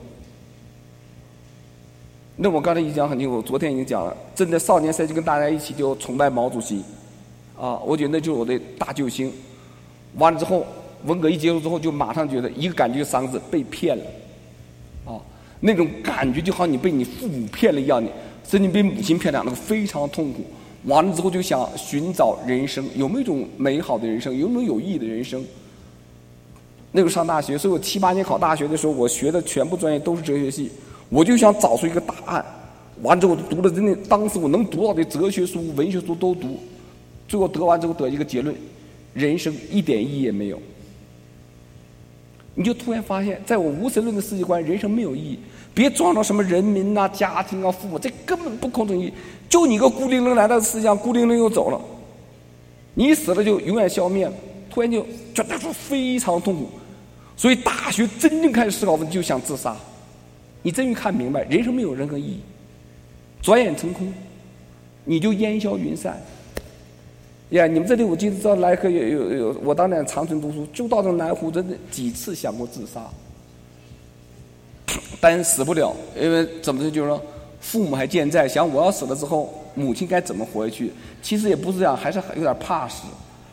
那我刚才已经讲很清楚，昨天已经讲了，真的少年时代就跟大家一起就崇拜毛主席， 我觉得那就是我的大救星。完了之后，文革一结束之后，就马上觉得一个感觉就3个字：被骗了。那种感觉就好像你被你父母骗了一样，甚至被母亲骗了，那个非常痛苦。完了之后就想寻找人生，有没有一种美好的人生，有没有有意义的人生。那时候上大学，所以我7、8年考大学的时候，我学的全部专业都是哲学系，我就想找出一个答案。完之后我读了真的，当时我能读到的哲学书、文学书都读，最后得完之后得一个结论：人生一点意义也没有。你就突然发现，在我无神论的世界观，人生没有意义。别装到什么人民啊、家庭啊、父母，这根本不构成意义。就你个孤零零来到思想，孤零零又走了，你死了就永远消灭了。突然就觉得非常痛苦。所以大学真正开始思考问题，就想自杀。你真于看明白，人生没有任何意义，转眼成空，你就烟消云散。呀，你们这里我记得到来客有，我当年长春读书，就到这南湖，真的几次想过自杀，但死不了，因为怎么就是说，父母还健在，想我要死了之后，母亲该怎么活下去？其实也不是这样，还是有点怕死。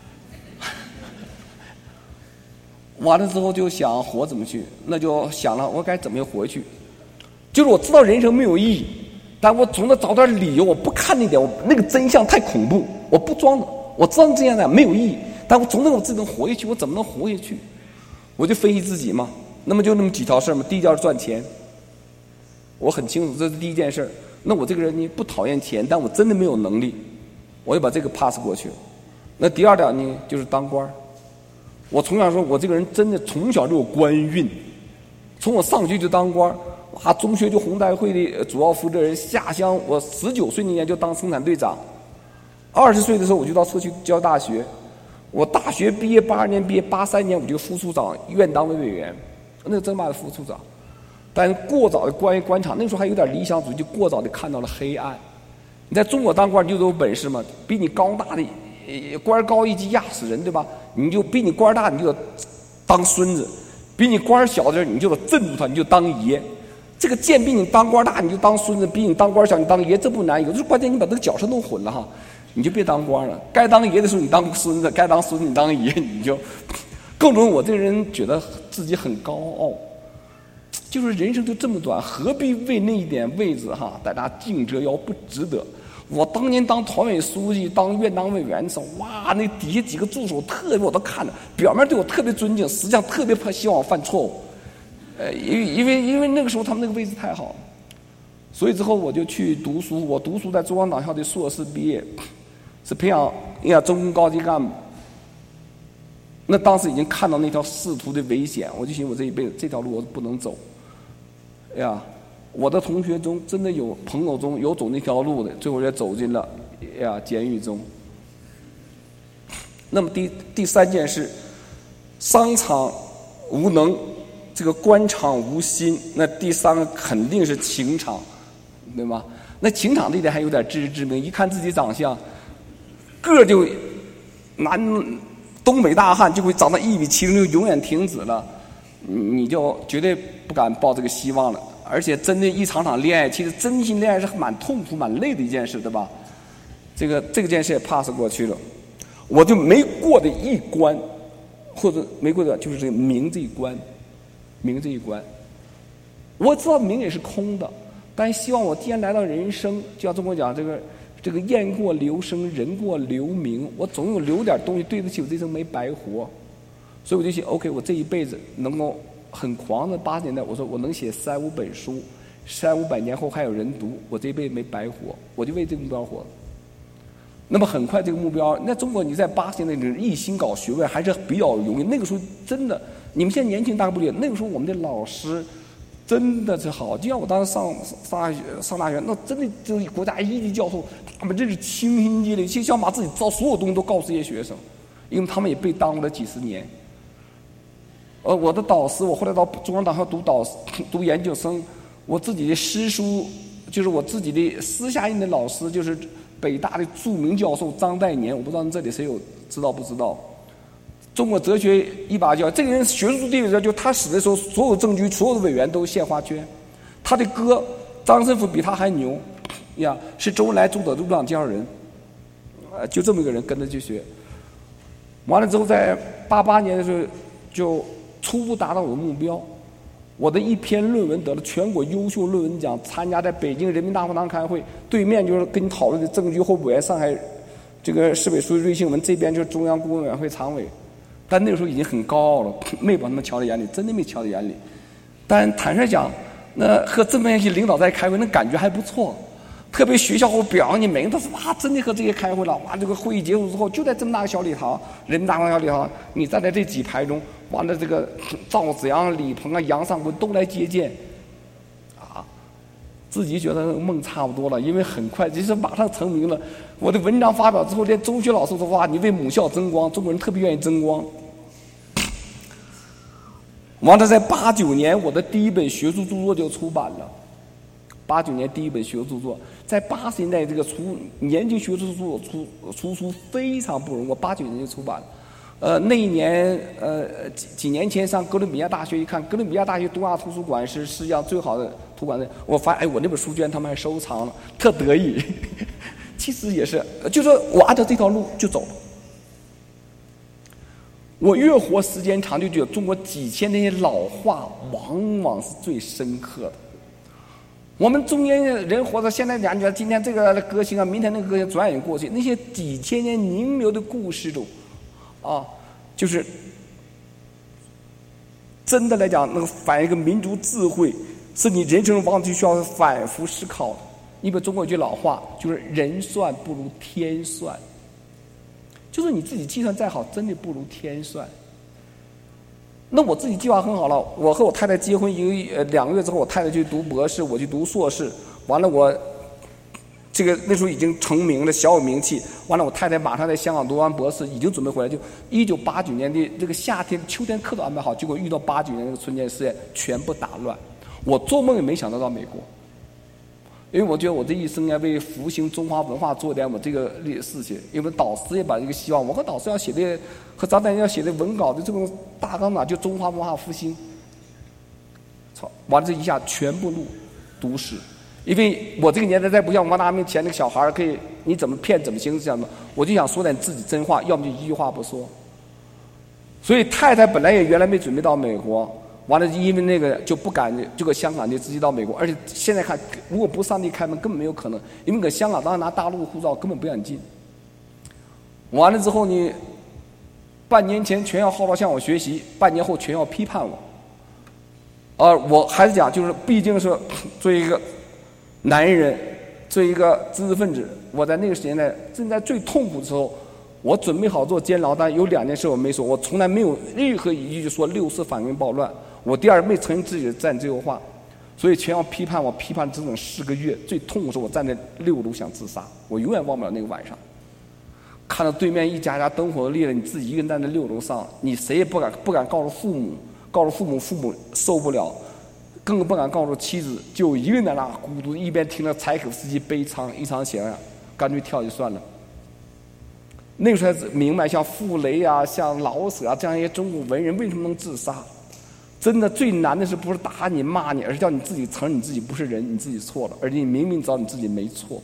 完了之后就想活怎么去，那就想了我该怎么样活下去。就是我知道人生没有意义，但我总得找点理由。我不看那点，我那个真相太恐怖，我不装的。我知道这样的没有意义，但我总得我自己能活下去。我怎么能活下去？我就分析自己嘛。那么就那么几条事嘛。第一条是赚钱，我很清楚这是第一件事。那我这个人呢不讨厌钱，但我真的没有能力，我就把这个 pass 过去了。那第二点呢就是当官。我从小说我这个人真的从小就有官运，从我上学就当官，中学就红代会的主要负责人，下乡我19岁那年就当生产队长。20岁的时候我就到社区教大学，我大学毕业82年毕业，83年我就副处长、院党委委员，那个正把的副处长。但过早的官场，那时候还有点理想主义，就过早的看到了黑暗。你在中国当官你就有本事嘛，比你高大的官高一级压死人，对吧？你就比你官大，你就得当孙子；比你官小的，你就得镇住他，你就当爷。这个剑比你当官大，你就当孙子；比你当官小，你当爷，这不难。有的时候关键你把这个角色弄混了哈。你就别当官了，该当爷的时候你当孙子，该当孙子你当爷，你就更多我这个人觉得自己很高傲，就是人生就这么短，何必为那一点位置在那竞折腰，不值得。我当年当团委书记、当院党委员的时候，哇，那底下几个助手特别我都看着，表面对我特别尊敬，实际上特别希望我犯错误。因为那个时候他们那个位置太好了，所以之后我就去读书。我读书在中央党校的硕士毕业。是培养中共高级干部。那当时已经看到那条仕途的危险，我就寻思我这一辈子这条路我不能走。我的同学中真的有朋友中有走那条路的，最后也走进了监狱中。那么第三件事，商场无能，这个官场无心，那第三个肯定是情场，对吗？那情场这一点还有点自知之明，一看自己长相。个就东北大汉就会长到1米70就永远停止了，你就绝对不敢抱这个希望了。而且真的一场恋爱，其实真心恋爱是蛮痛苦蛮累的一件事，对吧？这个件事也 pass 过去了，我就没过的一关，或者没过的就是这个名这一关。我知道名也是空的，但希望我既然来到人生，就像中国讲这个雁过留声，人过留名，我总有留点东西对得起我这生没白活。所以我就想 OK， 我这一辈子能够很狂的80年代，我说我能写3-5本书，300-500年后还有人读，我这一辈子没白活，我就为这个目标活。那么很快这个目标，那中国你在80年代一心搞学位还是比较容易。那个时候真的，你们现在年轻大概不理解，那个时候我们的老师真的是好，就像我当时上大学，那真的就是国家1级教授，他们真是倾心竭力，就想把自己知道所有东西都告诉这些学生，因为他们也被耽误了几十年。我的导师，我后来到中央党校读研究生，我自己的师叔就是我自己的私下认的老师，就是北大的著名教授张岱年，我不知道这里谁有知道不知道？中国哲学一把教，这个人学术地位就他死的时候，所有证据、所有的委员都献花圈。他的哥张申府比他还牛，是周恩来、周德都党介绍人。 就这么一个人跟着去学。完了之后，在88年的时候就初步达到我的目标。我的一篇论文得了全国优秀论文奖，参加在北京人民大会堂开会，对面就是跟你讨论的政局后委员上海这个市委书记芮庆文，这边就是中央顾问委员会常委。但那个时候已经很高傲了，没把他们瞧在眼里，真的没瞧在眼里。但坦率讲，那和这么一些领导在开会，那感觉还不错。特别学校后表扬你，每个人都是哇，真的和这些开会了。哇，这个会议结束之后，就在这么大个小礼堂，人民大会堂小礼堂，你站在这几排中，完了这个赵紫阳、李鹏啊、杨尚昆都来接见，啊，自己觉得梦差不多了，因为很快其实马上成名了。我的文章发表之后，连中学老师都说哇，你为母校争光，中国人特别愿意争光。完了，在89年，我的第一本学术著作就出版了。89年第一本学术著作，在80年代这个年轻学术著作出书非常不容易，我89年就出版了。那一年几年前上哥伦比亚大学一看，哥伦比亚大学东亚图书馆是世界上最好的图书馆，我发现我那本书居然他们还收藏了，特得意。其实也是，就说我按照这条路就走了。我越活时间长，就觉得中国几千年的老话往往是最深刻的。我们中间人活着，现在讲今天这个歌星啊，明天那个歌星转眼过去，那些几千年凝留的故事中，啊，就是真的来讲，那个反映一个民族智慧，是你人生中往往就需要反复思考的。你比如中国有句老话，就是人算不如天算，就是你自己计算再好，真的不如天算。那我自己计划很好了，我和我太太结婚2个月之后，我太太去读博士，我去读硕士，完了我这个那时候已经成名了，小有名气，完了我太太马上在香港读完博士，已经准备回来，就1989年的这个夏天、秋天课都安排好，结果遇到89年那个春节事件全部打乱，我做梦也没想到美国。因为我觉得我这一生要为复兴中华文化做点我这个事情，因为导师也把这个希望，我和导师要写的和张丹要写的文稿的这种大纲啊，就中华文化复兴。操，完了这一下全部读史，因为我这个年代再不像王大明前那个小孩可以你怎么骗怎么行这样的，我就想说点自己真话，要么就一句话不说。所以太太本来也原来没准备到美国。完了，因为那个就不敢就搁香港就直接到美国，而且现在看，如果不上帝开门，根本没有可能，因为搁香港当时拿大陆护照根本不让进。完了之后呢，半年前全要号召向我学习，半年后全要批判我。我还是讲，就是毕竟是作为一个男人，作为一个知识分子，我在那个时间内正在最痛苦的时候。我准备好做监牢，但有2件事我没说，我从来没有任何一句就说6四反攻暴乱。我第二没承认自己的占自由化，所以全要批判我，批判整整4个月。最痛苦是我站在6楼想自杀，我永远忘不了那个晚上，看到对面一家家灯火烈了，你自己一个人站在6楼上，你谁也不敢告诉父母，父母受不了，更不敢告诉妻子，就一个人在那孤独，一边听着柴可夫斯基悲唱一场响，干脆跳就算了。那个时候才明白，像傅雷啊、像老舍啊这样一些中国文人为什么能自杀？真的最难的是不是打你骂你，而是叫你自己承认你自己不是人，你自己错了，而且你明明知道你自己没错。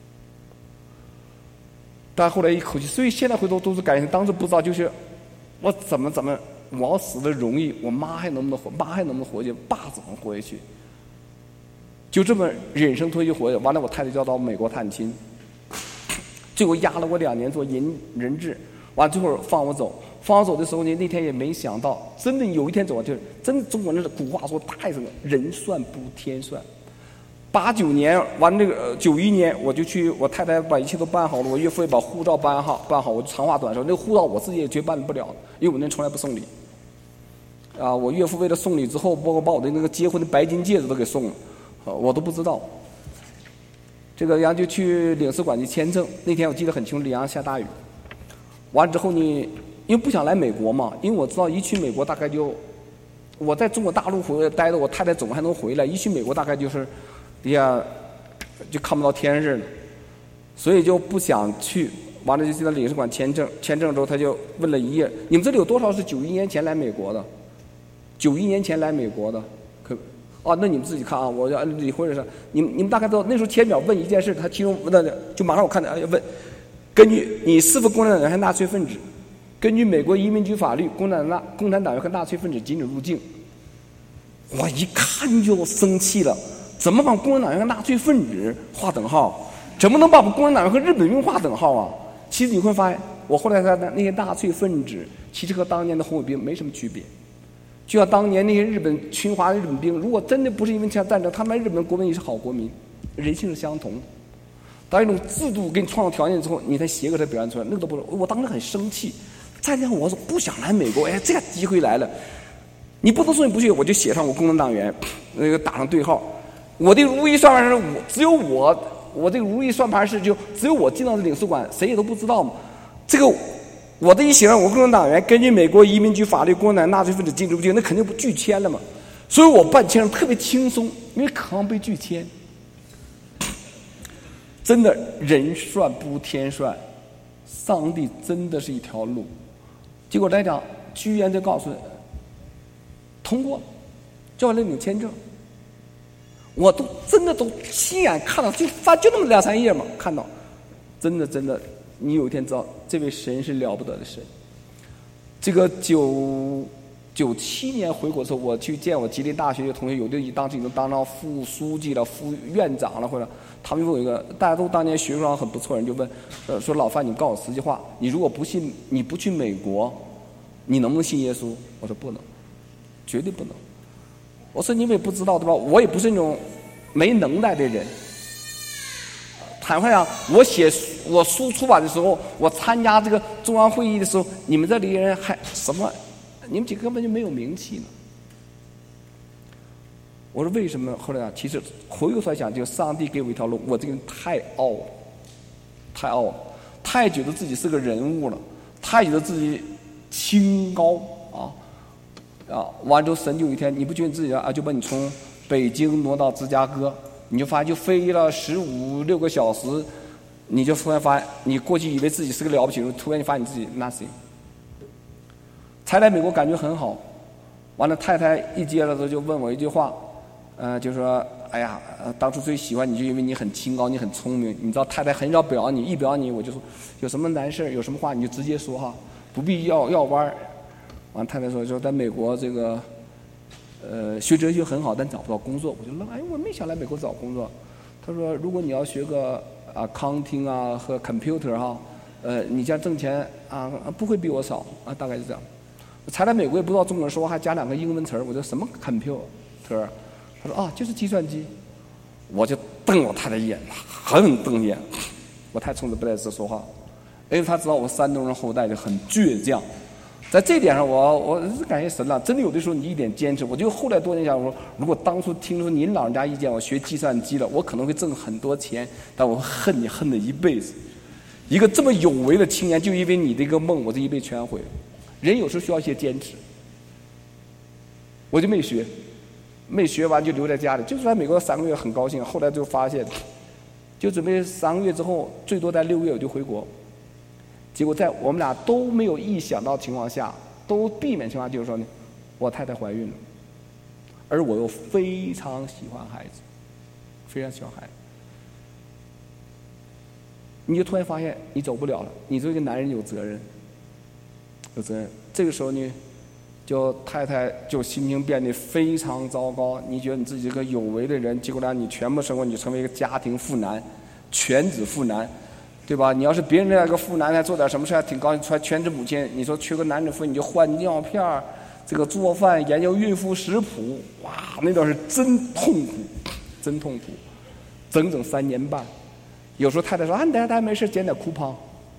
但后来一口气，所以现在回头都是感谢当时不知道，就是我怎么我要死的容易，我妈还能不能活？妈还能不能活下去？爸怎么活下去？就这么忍声吞气活下去。完了，我太太就要到美国探亲。最后压了我2年做人质，完最后放我走。放我走的时候呢，那天也没想到，真的有一天走，就是真的中国人的古话说太什么，人算不如天算。89年完那个91年，我就去，我太太把一切都办好了，我岳父也把护照办好，我就长话短说，那个护照我自己也绝办不了，因为我那从来不送礼。我岳父为了送礼之后，包括把我的那个结婚的白金戒指都给送了，我都不知道。这个然后就去领事馆去签证，那天我记得很清楚，里昂下大雨。完了之后呢，因为不想来美国嘛，因为我知道一去美国大概就，我在中国大陆回来待着，我太太总还能回来，一去美国大概就是就看不到天似的，所以就不想去。完了就去到领事馆签证，签证之后他就问了一页，你们这里有多少是91年前来美国的？91年前来美国的，那你们自己看啊，我要离婚的事，你们大概知道那时候签表问一件事，他其中问的就马上我看的问， 根据你是否共产党员和纳粹分子，根据美国移民局法律，共产党员和纳粹分子禁止入境。我一看就生气了，怎么把共产党员和纳粹分子划等号？怎么能把共产党员和日本兵划等号啊？其实你会发现，我后来看那些纳粹分子，其实和当年的红卫兵没什么区别。就像当年那些日本侵华的日本兵，如果真的不是因为这场战争，他们日本国民也是好国民，人性是相同的。当一种制度给你创造条件之后，你才邪恶才表现出来，那个都不是。我当时很生气，再这样我说不想来美国，哎，这个机会来了，你不能说你不去，我就写上我共产党员，那个打上对号。我的如意算盘是只有我这个如意算盘是就只有我进到领事馆，谁也都不知道嘛。这个我的一写上我共产党员，根据美国移民局法律，共产党纳粹分子禁止入境，那肯定不拒签了嘛。所以我办签证特别轻松，因为渴望被拒签。真的人算不如天算，上帝真的是一条路。结果来讲，居然就告诉通过，叫我来领签证。我都真的都亲眼看到，就那么2-3页嘛，看到，真的，你有一天知道这位神是了不得的神。这个97年回国的时候，我去见我吉林大学的同学，有的当时已经当上副书记了、副院长了，或者他们问我一个，大家都当年学术上很不错人，就问，说老范，你告诉我实际话，你如果不去美国，你能不能信耶稣？我说不能，绝对不能。我说你们也不知道对吧？我也不是那种没能耐的人。坦白讲，我书出版的时候，我参加这个中央会议的时候，你们这里人还什么？你们几个根本就没有名气呢。我说为什么？后来啊，其实回过头来想，就上帝给我一条路。我这个人太傲了，太觉得自己是个人物了，太觉得自己清高完之后神就有一天，你不觉得自己就把你从北京挪到芝加哥，你就发现就飞了15-16个小时，你就突然发现你过去以为自己是个了不起人，突然你发现你自己 nothing。才来美国感觉很好，完了太太一接了之后就问我一句话，就说哎呀，当初最喜欢你就因为你很清高，你很聪明。你知道太太很少表扬你，一表扬你我就说有什么难事有什么话你就直接说哈，不必要弯儿。完太太说在美国这个学哲学很好，但找不到工作。我就愣，哎，我没想来美国找工作。他说如果你要学个accounting和 computer 你这样挣钱不会比我少大概是这样。才来美国也不知道中文说，还加2个英文词儿。我说什么 computer？ 他说就是计算机。我就瞪我太太一眼，狠瞪一眼。我太冲着不带字说话，因为他知道我山东人后代就很倔强。在这点上我是感谢神了。真的有的时候你一点坚持，我就后来多年想说，如果当初听说您老人家意见我学计算机了，我可能会挣很多钱，但我恨你恨了一辈子。一个这么有为的青年，就因为你的一个梦，我这一辈子全毁了。人有时候需要一些坚持，我就没学完就留在家里。就是来美国3个月很高兴，后来就发现，就准备3个月之后，最多在6个月我就回国。结果在我们俩都没有意想到情况下，都避免情况下，就是说呢，我太太怀孕了，而我又非常喜欢孩子，非常喜欢孩子。你就突然发现你走不了了，你作为一个男人有责任。这个时候呢，就太太就心情变得非常糟糕。你觉得你自己是个有为的人，结果让你全部生活你就成为一个家庭妇男，全职妇男，对吧？你要是别人那个妇男还做点什么事还挺高兴，出来全职母亲，你说缺个男人妇你就换尿片这个做饭研究孕妇食谱，哇，那段是真痛苦，整整3年半。有时候太太说你大家没事捡点酷胖。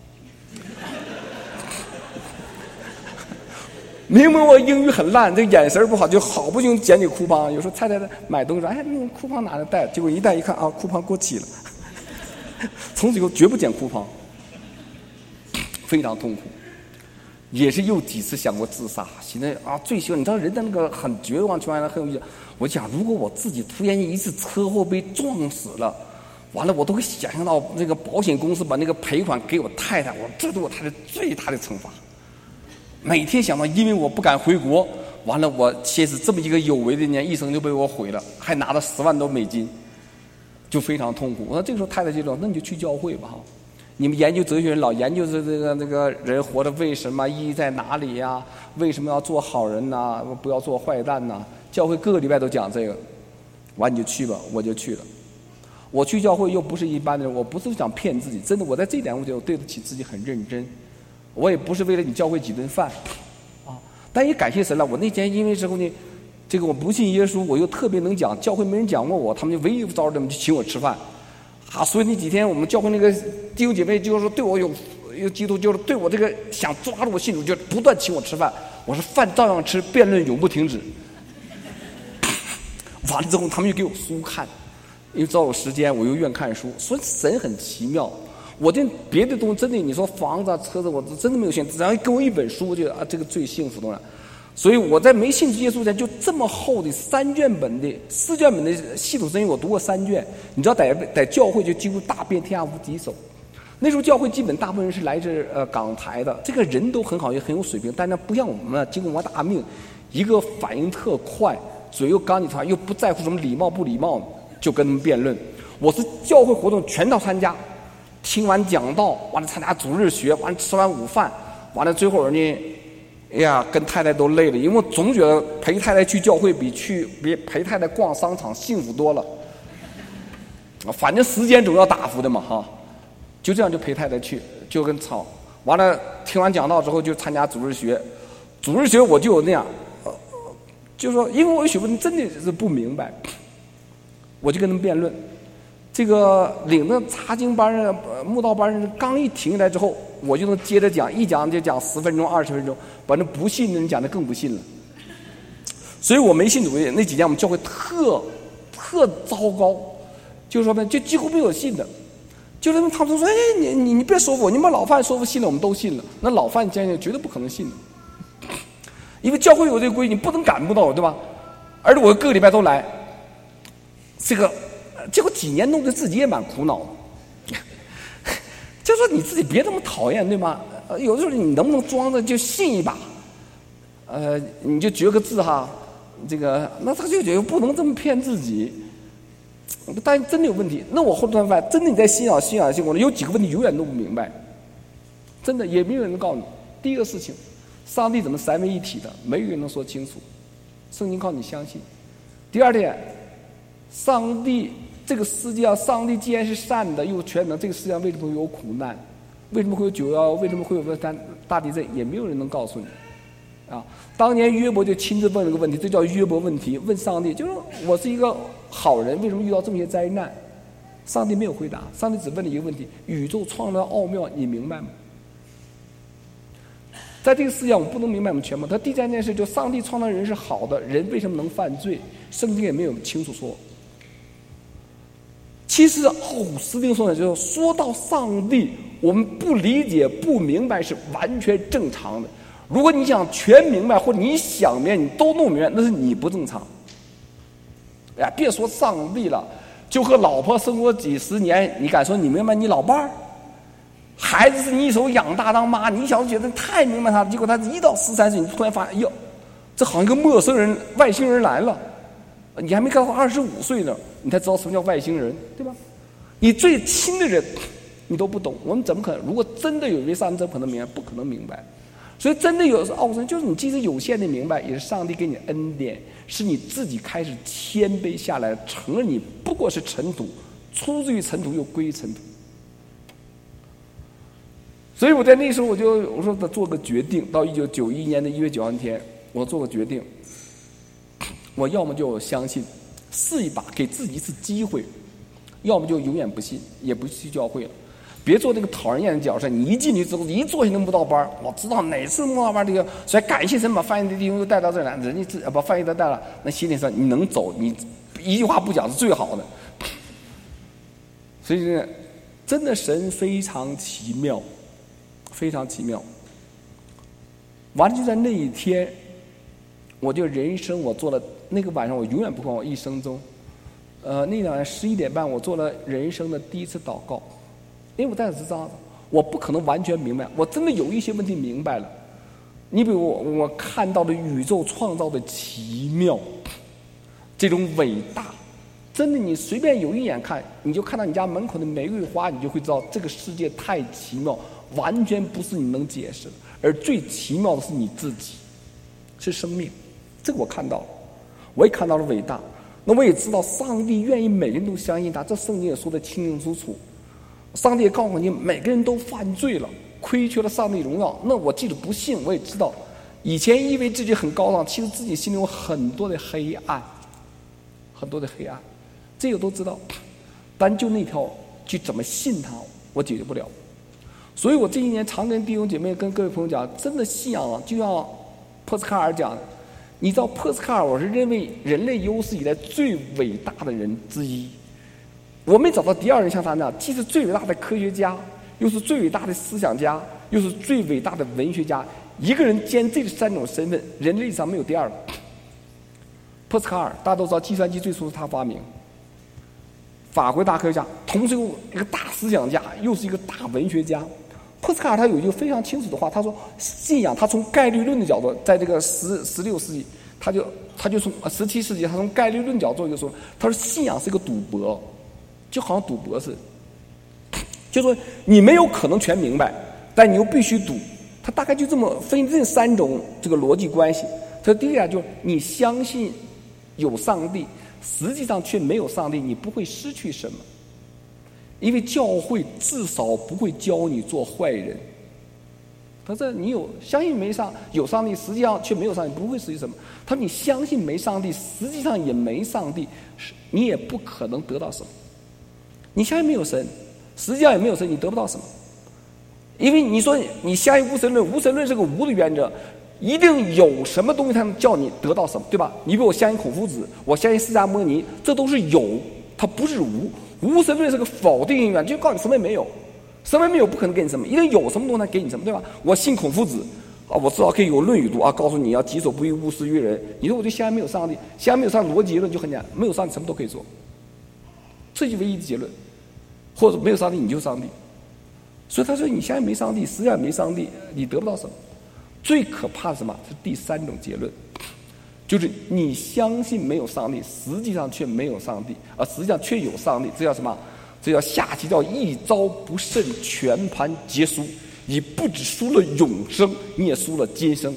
明明我英语很烂，这眼神不好，就好不容易捡起酷胖。有时候太太买东西说，哎，那酷胖哪能带？结果一带一看酷胖过期了。从此以后绝不捡酷胖，非常痛苦。也是有几次想过自杀，现在最希望你知道人的那个很绝望情况下很有意思。我想如果我自己突然一次车祸被撞死了，完了我都会想象到那个保险公司把那个赔款给我太太，这对我太太最大的惩罚。每天想到因为我不敢回国，完了我妻子这么一个有为的人一生就被我毁了，还拿了10万多美金，就非常痛苦。我说这个时候太太就说那你就去教会吧， 你们研究哲学人老研究这个人活着为什么，意义在哪里呀？为什么要做好人呐？不要做坏蛋呐？教会各个礼拜都讲这个，完你就去吧，我就去了。我去教会又不是一般的人，我不是想骗自己，真的，我在这一点我觉得我对得起自己很认真。我也不是为了你教会几顿饭，啊，但也感谢神了。我那天因为之后呢，这个我不信耶稣，我又特别能讲，教会没人讲过我，他们就唯一招着他们就请我吃饭，啊，所以那几天我们教会那个弟兄姐妹就是对我有基督，就是对我这个想抓住我信主，就不断请我吃饭。我说饭照样吃，辩论永不停止。完了之后，他们又给我书看。因为知道有时间，我又愿看书，所以神很奇妙。我这别的东西真的，你说房子啊、车子，我真的没有兴趣。然后给我一本书，我觉得啊，这个最幸福的了。所以我在没信主耶稣前，就这么厚的4卷本的系统圣经，我读过3卷。你知道在教会就几乎大遍天下无敌手。那时候教会基本大部分人是来自港台的，这个人都很好，也很有水平，但是不像我们经过我大命，一个反应特快，嘴又刚你又不在乎什么礼貌不礼貌。就跟他们辩论，我是教会活动全到参加，听完讲道，完了参加主日学，完了吃完午饭，完了最后呢，哎呀，跟太太都累了，因为我总觉得陪太太去教会比陪太太逛商场幸福多了。反正时间总要打发的嘛哈，就这样就陪太太去，就跟吵，完了听完讲道之后就参加主日学，主日学我就有那样，就说因为我有许多问题真的是不明白。我就跟他们辩论，这个领着查经班的慕道班的刚一停下来之后，我就能接着讲，一讲就讲10分钟、20分钟，反正不信的人讲的更不信了。所以我没信主那几年，我们教会特糟糕，就是说呢，就几乎没有信的。就是他们说，哎，你别说服我，你把老范说服信了，我们都信了。那老范将来绝对不可能信的，因为教会有这个规矩，你不能赶慕道，对吧？而且我各个礼拜都来。这个结果几年弄得自己也蛮苦恼的，就说你自己别这么讨厌，对吗？有的时候你能不能装着就信一把？你就决个字哈，这个那他就觉得不能这么骗自己。但真的有问题，那我后来发现，真的你在信仰过程有几个问题永远弄不明白，真的也没有人能告诉你。第一个事情，上帝怎么三位一体的，没有人能说清楚，圣经靠你相信。第二点。上帝这个世界上，上帝既然是善的又全能，这个世界上为什么会有苦难？为什么会有911？为什么会有大地震？也没有人能告诉你。啊，当年约伯就亲自问了个问题，这叫约伯问题，问上帝，就是我是一个好人，为什么遇到这么些灾难？上帝没有回答，上帝只问了一个问题：宇宙创造的奥妙，你明白吗？在这个世界上，我不能明白我们全部。他第三件事就上帝创造人是好的，人为什么能犯罪？圣经也没有清楚说。其实奥古斯丁说的就是说到上帝，我们不理解不明白是完全正常的。如果你想全明白，或者你想明白你都弄明白，那是你不正常。哎呀，别说上帝了，就和老婆生活几十年，你敢说你明白你老伴儿？孩子是你一手养大当妈，你小时候觉得太明白他了，结果他1到13岁，你突然发现，哟，这好像一个陌生人、外星人来了。你还没到25岁呢，你才知道什么叫外星人，对吧？你最亲的人，你都不懂，我们怎么可能？如果真的有一位上帝，怎么可能明白？不可能明白。所以真的有奥神，就是你即使有限的明白，也是上帝给你恩典，是你自己开始谦卑下来，承认你不过是尘土，出自于尘土又归于尘土。所以我在那时候我说做个决定，到1991年的1月9号那天，我做个决定。我要么就相信，试一把，给自己一次机会；要么就永远不信，也不去教会了。别做那个讨人厌的角色。你一进去之后，一坐下那慕道班，我知道哪次慕道班这个，所以感谢神把翻译的弟兄都带到这来，人家把翻译的带了，那心里说你能走，你一句话不讲是最好的。所以呢，真的神非常奇妙，非常奇妙。完了就在那一天，我就人生我做了。那个晚上我永远不忘我一生中，那天晚上11点半我做了人生的第一次祷告，因为我带着知道我不可能完全明白，我真的有一些问题明白了。你比如我看到的宇宙创造的奇妙，这种伟大， 真的，你随便有一眼看，你就看到你家门口的玫瑰花，你就会知道这个世界太奇妙，完全不是你能解释的。而最奇妙的是你自己，是生命。这个我看到了，我也看到了伟大。那我也知道上帝愿意每个人都相信他，这圣经也说得清清楚楚。上帝也告诉你，每个人都犯罪了，亏缺了上帝荣耀。那我即使不信，我也知道，以前以为自己很高尚，其实自己心里有很多的黑暗，很多的黑暗，这个都知道。但就那条去怎么信他，我解决不了。所以我这一年常跟弟兄姐妹、跟各位朋友讲，真的信仰啊，就像波斯卡尔讲的，你知道波斯卡尔，我是认为人类有史以来最伟大的人之一。我没找到第二人像他那样，既是最伟大的科学家，又是最伟大的思想家，又是最伟大的文学家。一个人兼这三种身份，人类上没有第二个。波斯卡尔大家都知道，计算机最初是他发明，法国大科学家，同时又一个大思想家，又是一个大文学家。波斯卡尔他有一句非常清楚的话，他说信仰，他从概率论的角度，在这个16世纪，他就从17世纪，他从概率论角度就说，他说信仰是个赌博，就好像赌博似的，就说你没有可能全明白，但你又必须赌。他大概就这么分这三种这个逻辑关系。他说第一点就是你相信有上帝，实际上却没有上帝，你不会失去什么。因为教会至少不会教你做坏人。他说你相信有上帝，实际上却没有上帝，不会失去什么。他说你相信没上帝，实际上也没上帝，你也不可能得到什么。你相信没有神，实际上也没有神，你得不到什么。因为你说你相信无神论，无神论是个无的原则，一定有什么东西才能叫你得到什么，对吧？你比如我相信孔夫子，我相信释迦牟尼，这都是有，它不是无。无神论是个否定因缘，就告诉你什么也没有，什么也没有不可能给你什么，一定有什么东西才给你什么，对吧？我信孔夫子啊，我至少可以有《论语》读啊，告诉你要己所不欲，勿施于人。你说我就相信没有上帝，相信没有上帝，逻辑结论就很简单，没有上帝什么都可以做，这就唯一的结论。或者没有上帝你就是上帝。所以他说你相信没上帝，实际上没上帝，你得不到什么。最可怕的是什么？是第三种结论，就是你相信没有上帝，实际上却没有上帝，而实际上却有上帝。这叫什么？这叫下棋叫一招不慎，全盘皆输。你不只输了永生，你也输了今生。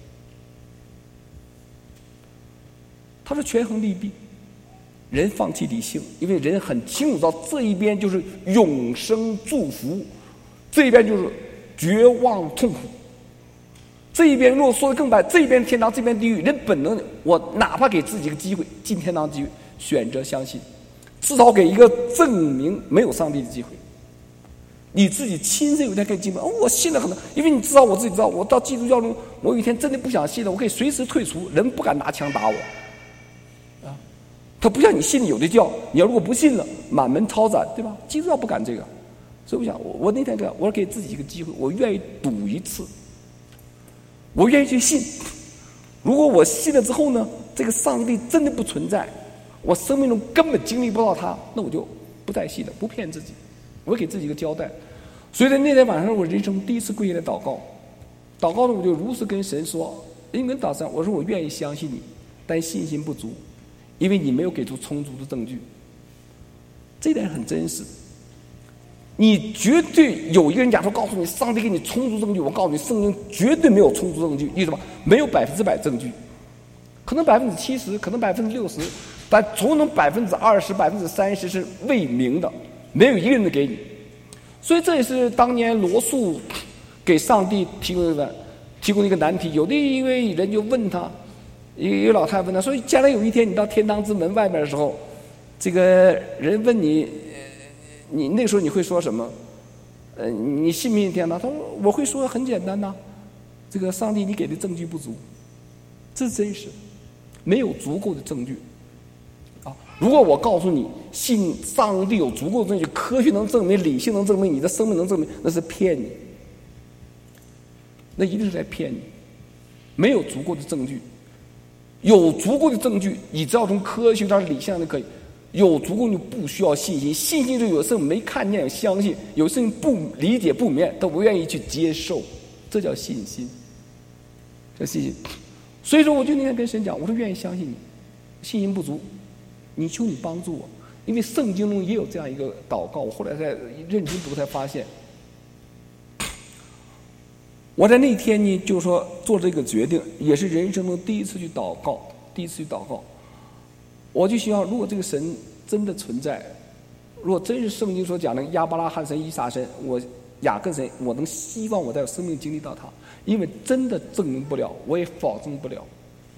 他说权衡利弊，人放弃理性，因为人很清楚到这一边就是永生祝福，这一边就是绝望痛苦。这一边如果说的更白，这一边天堂，这边地狱，人本能，我哪怕给自己一个机会进天堂机会，选择相信，至少给一个证明没有上帝的机会。你自己亲身有一天可以进门，我信了很多，因为你知道，我自己知道，我到基督教中，我有一天真的不想信了，我可以随时退出，人不敢拿枪打我。啊，他不像你信有的教，你要如果不信了，满门抄斩，对吧？基督教不敢这个，所以我想，我那天我给自己一个机会，我愿意赌一次。我愿意去信，如果我信了之后呢，这个上帝真的不存在，我生命中根本经历不到他，那我就不再信了，不骗自己，我给自己一个交代。所以在那天晚上，我人生第一次跪下来祷告，祷告的我就如实跟神说，因为祷上我说我愿意相信你，但信心不足，因为你没有给出充足的证据。这点很真实。你绝对有一个人假说告诉你上帝给你充足证据，我告诉你圣经绝对没有充足证据。意思什么？没有100%证据，可能70%，可能60%，但总有20%、30%是未明的，没有一个人能给你。所以这也是当年罗素给上帝提供的一个难题。有的一位人就问他，一个老太太问他说：“将来有一天你到天堂之门外面的时候，这个人问你。”你那个时候你会说什么？你信不信天堂？他说我会说很简单呐，这个上帝你给的证据不足，这是真实，没有足够的证据。啊，如果我告诉你信上帝有足够的证据，科学能证明，理性能证明，你的生命能证明，那是骗你，那一定是在骗你。没有足够的证据，有足够的证据，你只要从科学上、理性上就可以。有足够就不需要信心，信心就有事没看见相信，有事情不理解不明白都不愿意去接受，这叫信心，这信心。所以说我就那天跟神讲，我说愿意相信你，信心不足， 你求你帮助我。因为圣经中也有这样一个祷告，我后来在认真读才发现，我在那天呢，就是说做这个决定，也是人生中第一次去祷告，我就希望，如果这个神真的存在，如果真是圣经所讲的亚伯拉罕神、以撒神、雅各神，我能希望我在生命经历到他，因为真的证明不了，我也保证不了。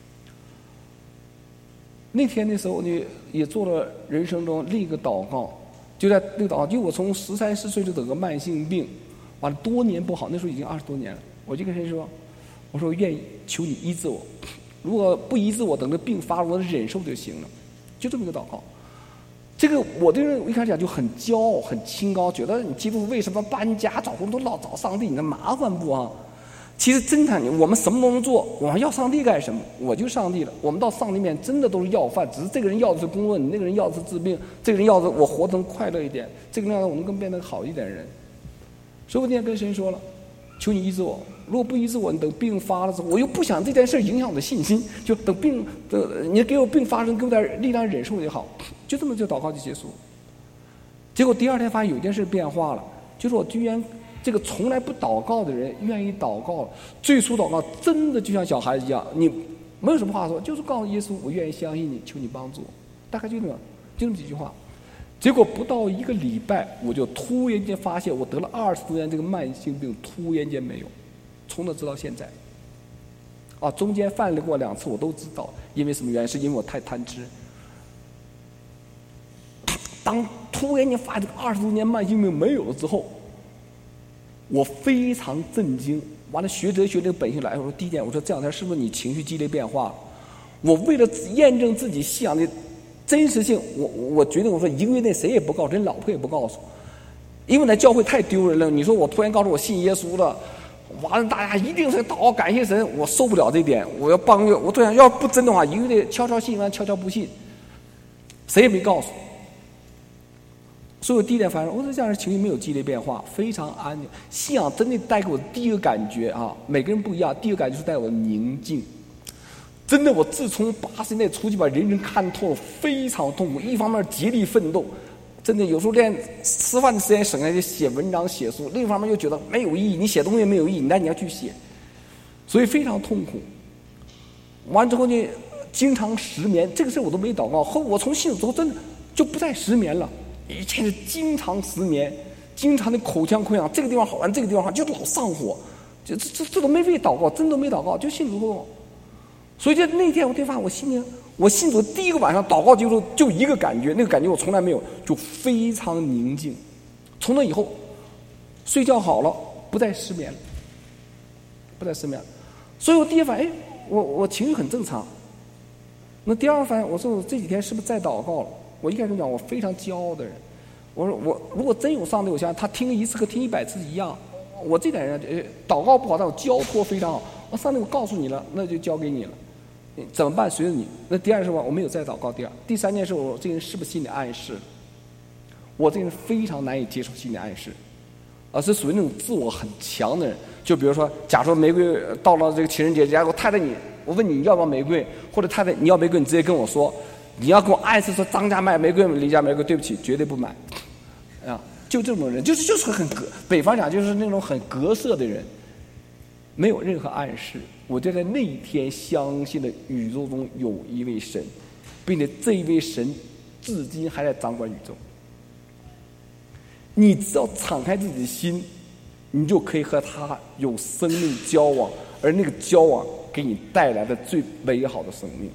那天的时候呢，也做了人生中另一个祷告，就在那个祷告，就我从13、14岁就得个慢性病，完了多年不好，那时候已经20多年了，我就跟神说，我说我愿意求你医治我，如果不医治我，等着病发了，我忍受就行了，就这么一个祷告。这个我对人一开始讲就很骄傲、很清高，觉得你基督徒为什么搬家找工作老找上帝，你那麻烦不啊？其实真的，我们什么都能做，我们要上帝干什么？我就上帝了。我们到上帝面真的都是要饭，只是这个人要的是工作，你那个人要的是治病，这个人要的我活得能快乐一点，这个人要的我能更变得好一点的人。所以我今天跟神说了，求你医治我。如果不医治我，你等病发了之后，我又不想这件事影响我的信心，就等病你给我病发生，给我点力量忍受也好，就这么就祷告就结束。结果第二天发现有一件事变化了，就是我居然这个从来不祷告的人愿意祷告了。最初祷告真的就像小孩子一样，你没有什么话说，就是告诉耶稣我愿意相信你，求你帮助我，大概就这么几句话。结果不到1个礼拜，我就突然间发现我得了20多年这个慢性病，突然间没有，从那直到现在。中间犯了过2次，我都知道，因为什么原因？是因为我太贪吃。当突然间发现这个20多年慢性病没有了之后，我非常震惊。完了，学哲学这个本性来，我说第一点，我说这2天是不是你情绪激烈变化了？我为了验证自己信仰的真实性，我决定我说1个月内谁也不告诉，连老婆也不告诉，因为在教会太丢人了。你说我突然告诉我信耶稣了，完了大家一定是祷告感谢神，我受不了这点，我要半个月，我突然要不真的话，1个月内悄悄信完，悄悄不信，谁也没告诉。所以我第一点发现，我说这样的情绪没有激烈变化，非常安静。信仰真的带给我的第一个感觉每个人不一样，第一个感觉就是带我的宁静。真的，我自从80年代初期把人生看透了，非常痛苦。一方面竭力奋斗，真的有时候连吃饭的时间省下去写文章写书；另一方面又觉得没有意义，你写东西没有意义，但你要去写，所以非常痛苦。完之后呢，经常失眠，这个事我都没祷告。后我从信主之后，真的就不再失眠了。以前是经常失眠，经常的口腔溃疡，这个地方好玩，这个地方好，就老上火，这都没为祷告，真都没祷告，就信主后。所以就那天我发现我信主第一个晚上祷告就一个感觉，那个感觉我从来没有，就非常宁静。从那以后，睡觉好了，不再失眠了。所以我第一反应，我情绪很正常。那第二个反应，我说我这几天是不是再祷告了？我一开始讲，我非常骄傲的人，我说我如果真有上帝，我相信他听1次和听100次一样。我这点人祷告不好，但我交托非常好。我上帝我告诉你了，那就交给你了，怎么办随着你。那第二是我没有再祷告。第三件事，我这个人是不是心理暗示？我这个人非常难以接受心理暗示，是属于那种自我很强的人。就比如说，假如说玫瑰到了这个情人节，假如太太我问你要不要玫瑰，或者太太你要玫瑰，你直接跟我说。你要跟我暗示说张家卖玫瑰，李家玫瑰，对不起，绝对不买，就这种人，就是很北方讲就是那种很隔色的人，没有任何暗示。我就在那一天相信了宇宙中有一位神，并且这一位神至今还在掌管宇宙。你只要敞开自己的心，你就可以和他有生命交往，而那个交往给你带来的最美好的生命。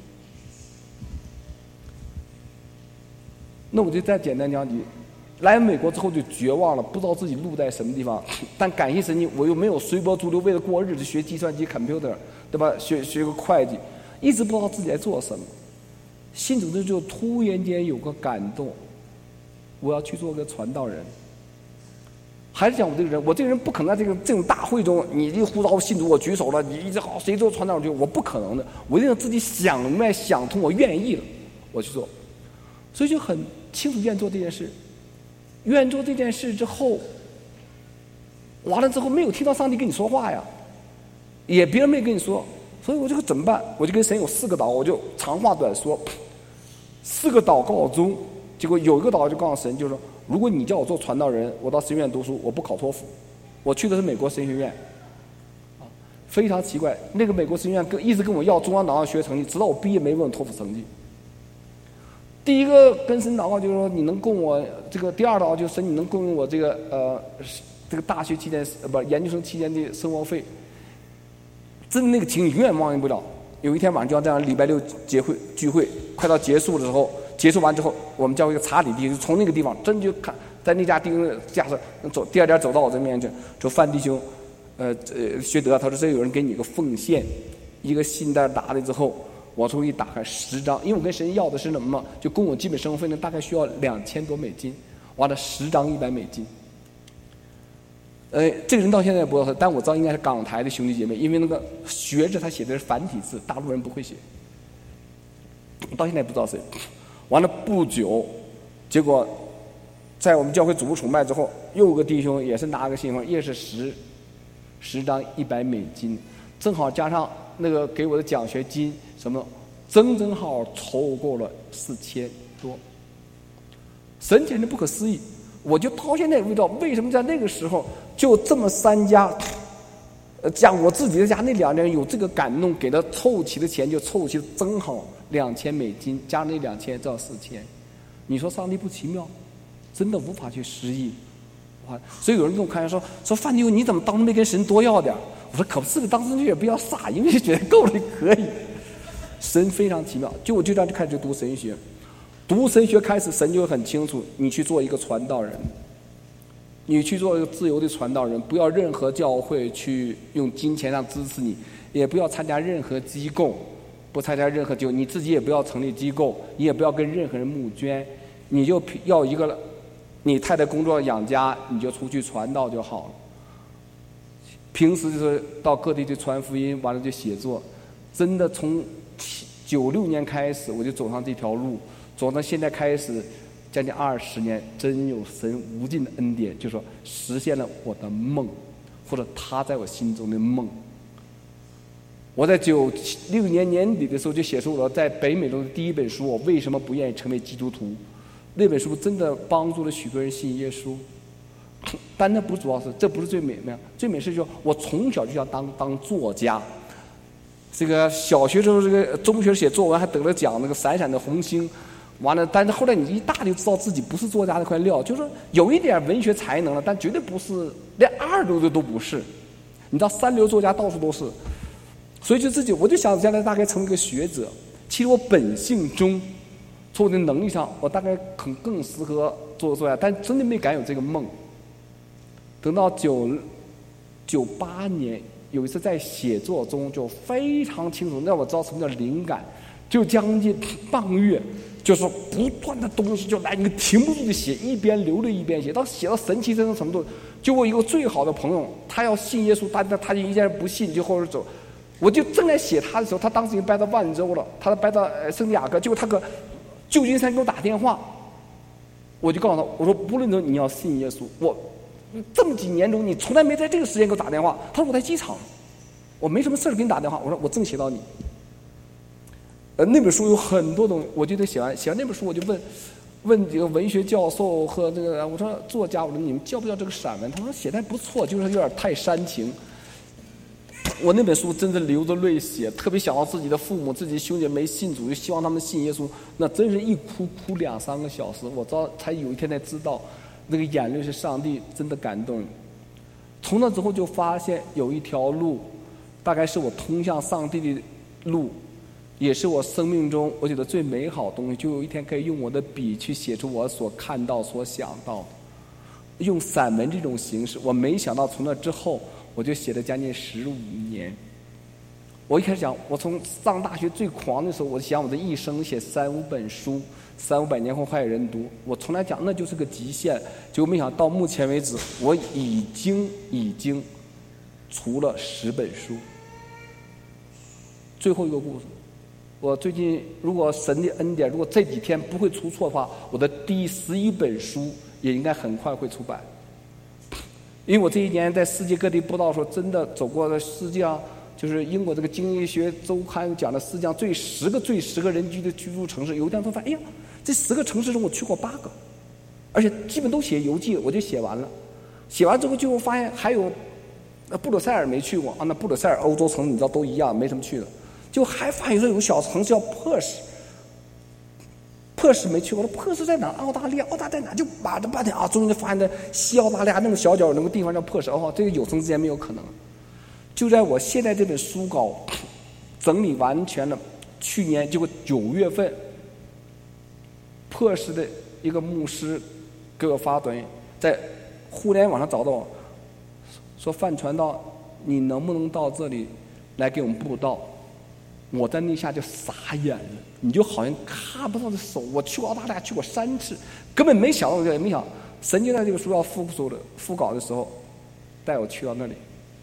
那我就再简单讲几，来美国之后就绝望了，不知道自己路在什么地方。但感谢神，我又没有随波逐流，为了过日子学计算机 computer， 对吧？学个会计，一直不知道自己在做什么。信主之后就突然间有个感动，我要去做个传道人。还是讲我这个人，我这个人不可能在这种大会中，你一呼召信主，我举手了，你一直好谁做传道人，我不可能的。我一定要自己想明白、想通，我愿意了，我去做。所以就很清楚愿做这件事，愿做这件事之后，完了之后没有听到上帝跟你说话呀，也别人没跟你说，所以我这个怎么办？我就跟神有4个祷，我就长话短说。 4个祷告中，结果有一个祷告就告诉神，就是说，如果你叫我做传道人，我到神学院读书，我不考托福，我去的是美国神学院。非常奇怪，那个美国神学院一直跟我要中央祷告学成绩，直到我毕业没问托福成绩。第一个跟神祷告就是说，你能供我这个；第二祷告就是神，你能供应我这个大学期间研究生期间的生活费。真的那个情景永远忘记不了。有一天晚上就要这样，礼拜六聚会，快到结束的时候，结束完之后，我们教一个查理弟兄，从那个地方真就看在那家弟兄的架上走，第二天走到我这面前，说范弟兄。薛德，他说这有人给你个奉献，一个信袋打了之后，我从一打开10张，因为我跟神要的是什么嘛，就供我基本生活费呢，大概需要$2000多，完了10张$100。这个人到现在也不知道，但我知道应该是港台的兄弟姐妹，因为那个学着他写的是繁体字，大陆人不会写，到现在也不知道谁。完了不久，结果在我们教会主部崇拜之后，又有个弟兄也是拿个信封，也是10张$100，正好加上那个给我的奖学金什么，正好凑够了4000多。神简直不可思议！我就到现在也不知道为什么在那个时候就这么3家，加我自己的家那2人有这个感动，给他凑齐的钱就凑齐正好$2000，加上那2000照4000。你说上帝不奇妙？真的无法去失忆。所以有人跟我开玩笑说范弟兄你怎么当初没跟神多要点？我说可不是的，当时也不要傻，因为觉得够了可以。神非常奇妙，我就这样就开始读神学，开始神就很清楚，你去做一个传道人，你去做一个自由的传道人，不要任何教会去用金钱上支持你，也不要参加任何机构，不参加任何你自己也不要成立机构，你也不要跟任何人募捐，你就要一个。你太太工作养家，你就出去传道就好了。平时就是到各地去传福音，完了就写作。真的从96年开始，我就走上这条路，走到现在开始，将近20年，真有神无尽的恩典，就说实现了我的梦，或者他在我心中的梦。我在96年年底的时候就写出了在北美洲的第一本书，我为什么不愿意成为基督徒。那本书真的帮助了许多人信耶稣，但那不主要是，这不是最美妙，最美是说我从小就想当作家。这个小学时候，这个中学写作文还得了奖，那个闪闪的红星。完了，但是后来你一大就知道自己不是作家那块料，就是说有一点文学才能了，但绝对不是，连2流的都不是。你知道3流作家到处都是，所以我就想将来大概成为一个学者。其实我本性中。从我的能力上，我大概更适合做作家，但真的没敢有这个梦。等到98年，有一次在写作中就非常清楚，让我知道什么叫灵感，就将近半个月，就是不断的东西就来，你停不住的写，一边流泪一边写，写到神奇这种程度。就我一个最好的朋友，他要信耶稣，他就一件不信，就后边走。我就正在写他的时候，他当时已经搬到万州了，他搬到圣地亚哥，结果他搁旧金山给我打电话，我就告诉他，我说不论怎么你要信耶稣，我这么几年中你从来没在这个时间给我打电话。他说我在机场，我没什么事给你打电话。我说我正写到你。那本书有很多东西，我就得写完那本书，我就问几个文学教授和这个我说作家，我说你们叫不叫这个散文？他说写的还不错，就是有点太煽情。我那本书真的流着泪写，特别想到自己的父母、自己兄弟没信主，就希望他们信耶稣，那真是一哭2-3个小时。我才有一天才知道，那个眼泪是上帝真的感动。从那之后就发现有一条路，大概是我通向上帝的路，也是我生命中我觉得最美好的东西。就有一天可以用我的笔去写出我所看到、所想到的，用散文这种形式。我没想到从那之后。我就写了将近15年。我一开始想，我从上大学最狂的时候，我想我的一生写300-5本书，300-500年后还有人读。我从来讲那就是个极限，结果没想到目前为止，我已经出了10本书。最后一个故事，我最近如果神的恩典，如果这几天不会出错的话，我的第11本书也应该很快会出版。因为我这一年在世界各地布道的时候，真的走过了世界上就是英国这个经济学周刊讲的世界上最适合人居住城市，有一天突然发现，哎呀，这10个城市中我去过8个，而且基本都写游记，我就写完了。写完之后就发现还有布鲁塞尔没去过啊，那布鲁塞尔欧洲城你知道都一样，没什么去的。就还发现说有个小城市叫珀什没去过，珀什在哪？澳大利亚在哪？就把这半天啊，终于发现在西澳大利亚那个小角那个地方叫珀什。哦，这个有生之年没有可能。就在我现在这本书稿整理完全了，去年结果9月份，珀什的一个牧师给我发短信，在互联网上找到我，说范传道，你能不能到这里来给我们布道？我在那下就傻眼了，你就好像看不到的手。我去过澳大利亚，去过3次，根本没想到这个，没想神就在这个书要复稿的时候，带我去到那里。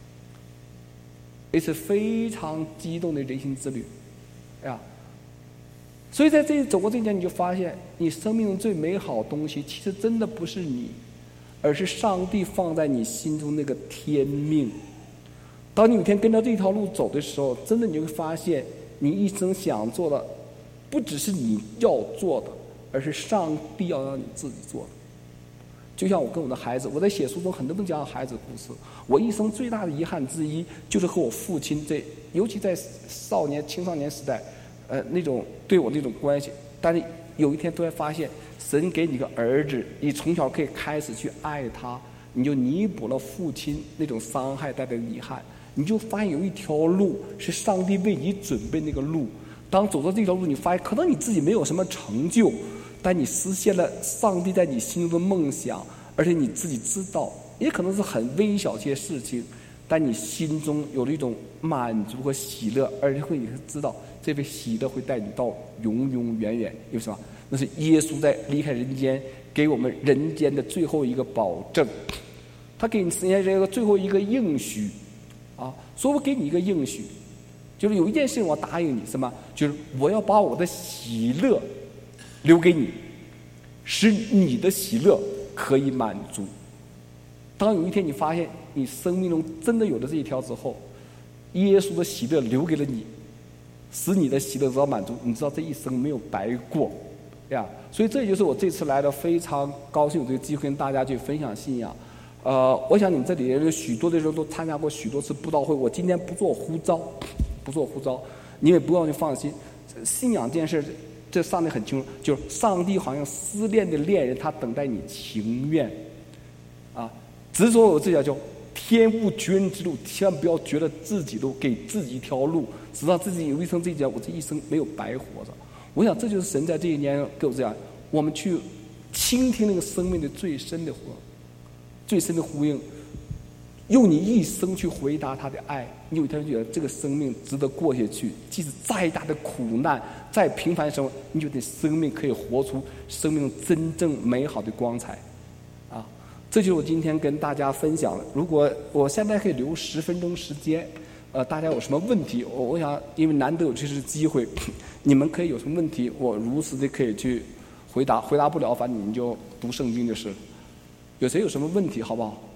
一次非常激动的人生之旅，呀！所以在这走过这一年，你就发现，你生命中最美好的东西，其实真的不是你，而是上帝放在你心中那个天命。当你有一天跟着这条路走的时候，真的你会发现，你一生想做的，不只是你要做的，而是上帝要让你自己做的。就像我跟我的孩子，我在写书中很多讲孩子的故事。我一生最大的遗憾之一，就是和我父亲尤其在青少年时代，那种对我那种关系。但是有一天突然发现，神给你个儿子，你从小可以开始去爱他，你就弥补了父亲那种伤害带来的遗憾。你就发现有一条路是上帝为你准备那个路。当走到这条路，你发现可能你自己没有什么成就，但你实现了上帝在你心中的梦想，而且你自己知道，也可能是很微小些事情，但你心中有了一种满足和喜乐，而且你会知道这份喜乐会带你到永永远远。因为什么？那是耶稣在离开人间给我们人间的最后一个保证，他给你实现这个最后一个应许啊！所以我给你一个应许，就是有一件事我答应你，什么？就是我要把我的喜乐留给你，使你的喜乐可以满足。当有一天你发现你生命中真的有了这一条之后，耶稣的喜乐留给了你，使你的喜乐得到满足，你知道这一生没有白过呀。所以这也就是我这次来的非常高兴有这个机会跟大家去分享信仰。我想你们这里有许多的人都参加过许多次布道会，我今天不做呼召，你也不要去放心。信仰这件事，这上帝很清楚，就是上帝好像失恋的恋人，他等待你情愿啊。只是说我这叫天无绝人之路，千万不要觉得自己都给自己一条路，直到自己有一生这一讲，我这一生没有白活着。我想这就是神在这一年给我这样，我们去倾听那个生命的最深的呼应，用你一生去回答他的爱，你有一天觉得这个生命值得过下去，即使再大的苦难，再平凡的生活，你觉得生命可以活出生命真正美好的光彩啊！这就是我今天跟大家分享的。如果我现在可以留10分钟时间，大家有什么问题，我想因为难得有这次机会，你们可以有什么问题，我如实的可以去回答，回答不了反正你们就读圣经就是了。有谁有什么问题好不好？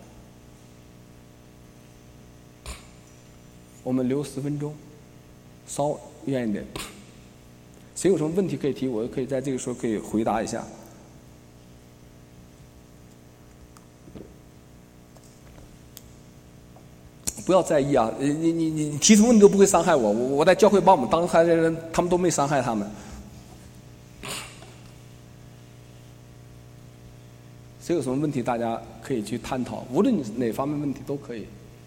我们留10分钟，稍远一点。谁有什么问题可以提，我可以在这个时候可以回答一下。不要在意啊，你提出问题都不会伤害我，我在教会把我们当孩子的人，他们都没伤害他们。谁有什么问题，大家可以去探讨，无论你是哪方面问题都可以。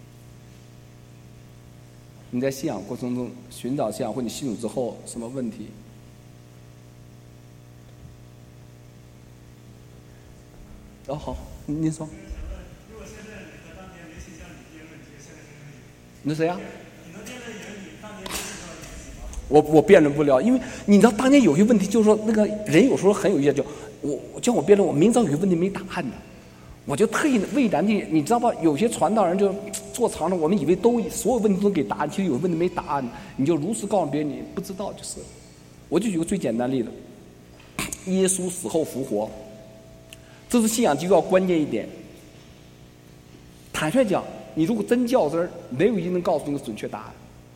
你在信仰过程中寻找信仰，或你信主之后什么问题？哦，好，您说。如果现在你和当年联系一下你爹们，你现在你是谁呀？你能辨认你当年联系到联系吗？我辨认不了，因为你知道当年有些问题，就是说那个人有时候很有意思，就叫我辨认，我明知道有些问题没答案的，我就特意为难你，你知道吧？有些传道人就做长了，我们以为所有问题都给答案，其实有问题没答案，你就如实告诉别人你不知道就是。我就举个最简单的例子，耶稣死后复活，这是信仰基督要关键一点。坦率讲，你如果真较真儿，没有一人能告诉你个准确答案。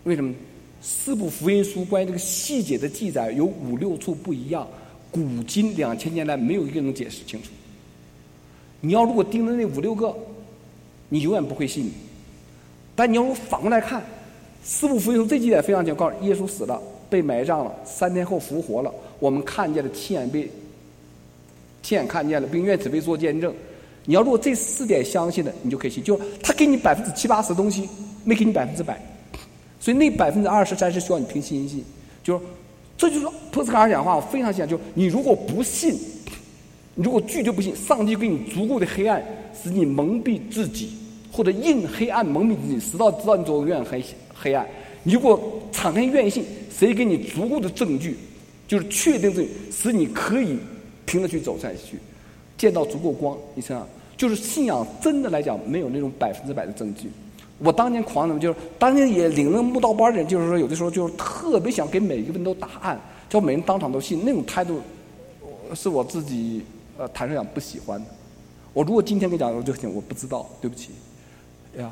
为什么？四部福音书关于这个细节的记载有5、6处不一样，古今2000年来没有一个能解释清楚。你要如果盯着那5、6个，你永远不会信。但你要反过来看，四部福音书这记载非常清楚，告诉耶稣死了，被埋葬了，3天后复活了，我们看见了，亲眼看见了，并愿此为做见证。你要如果这4点相信的，你就可以信。就是他给你70%、80%的东西，没给你100%，所以那20%、30%需要你凭信心。就是这就是波斯卡尔讲话，我非常想，就是你如果不信，你如果拒绝不信，上帝给你足够的黑暗，使你蒙蔽自己，或者因黑暗蒙蔽自己，知道你走永远黑暗。你如果敞开愿意信，谁给你足够的证据，就是确定证据，使你可以凭着去走下去，见到足够光。你想想，就是信仰真的来讲，没有那种100%的证据。我当年狂的，就是当年也领了慕道班的人，就是说有的时候就是特别想给每一个人都答案，叫每人当场都信，那种态度是我自己坦率讲不喜欢的。我如果今天跟你讲，我就行，我不知道，对不起，呀，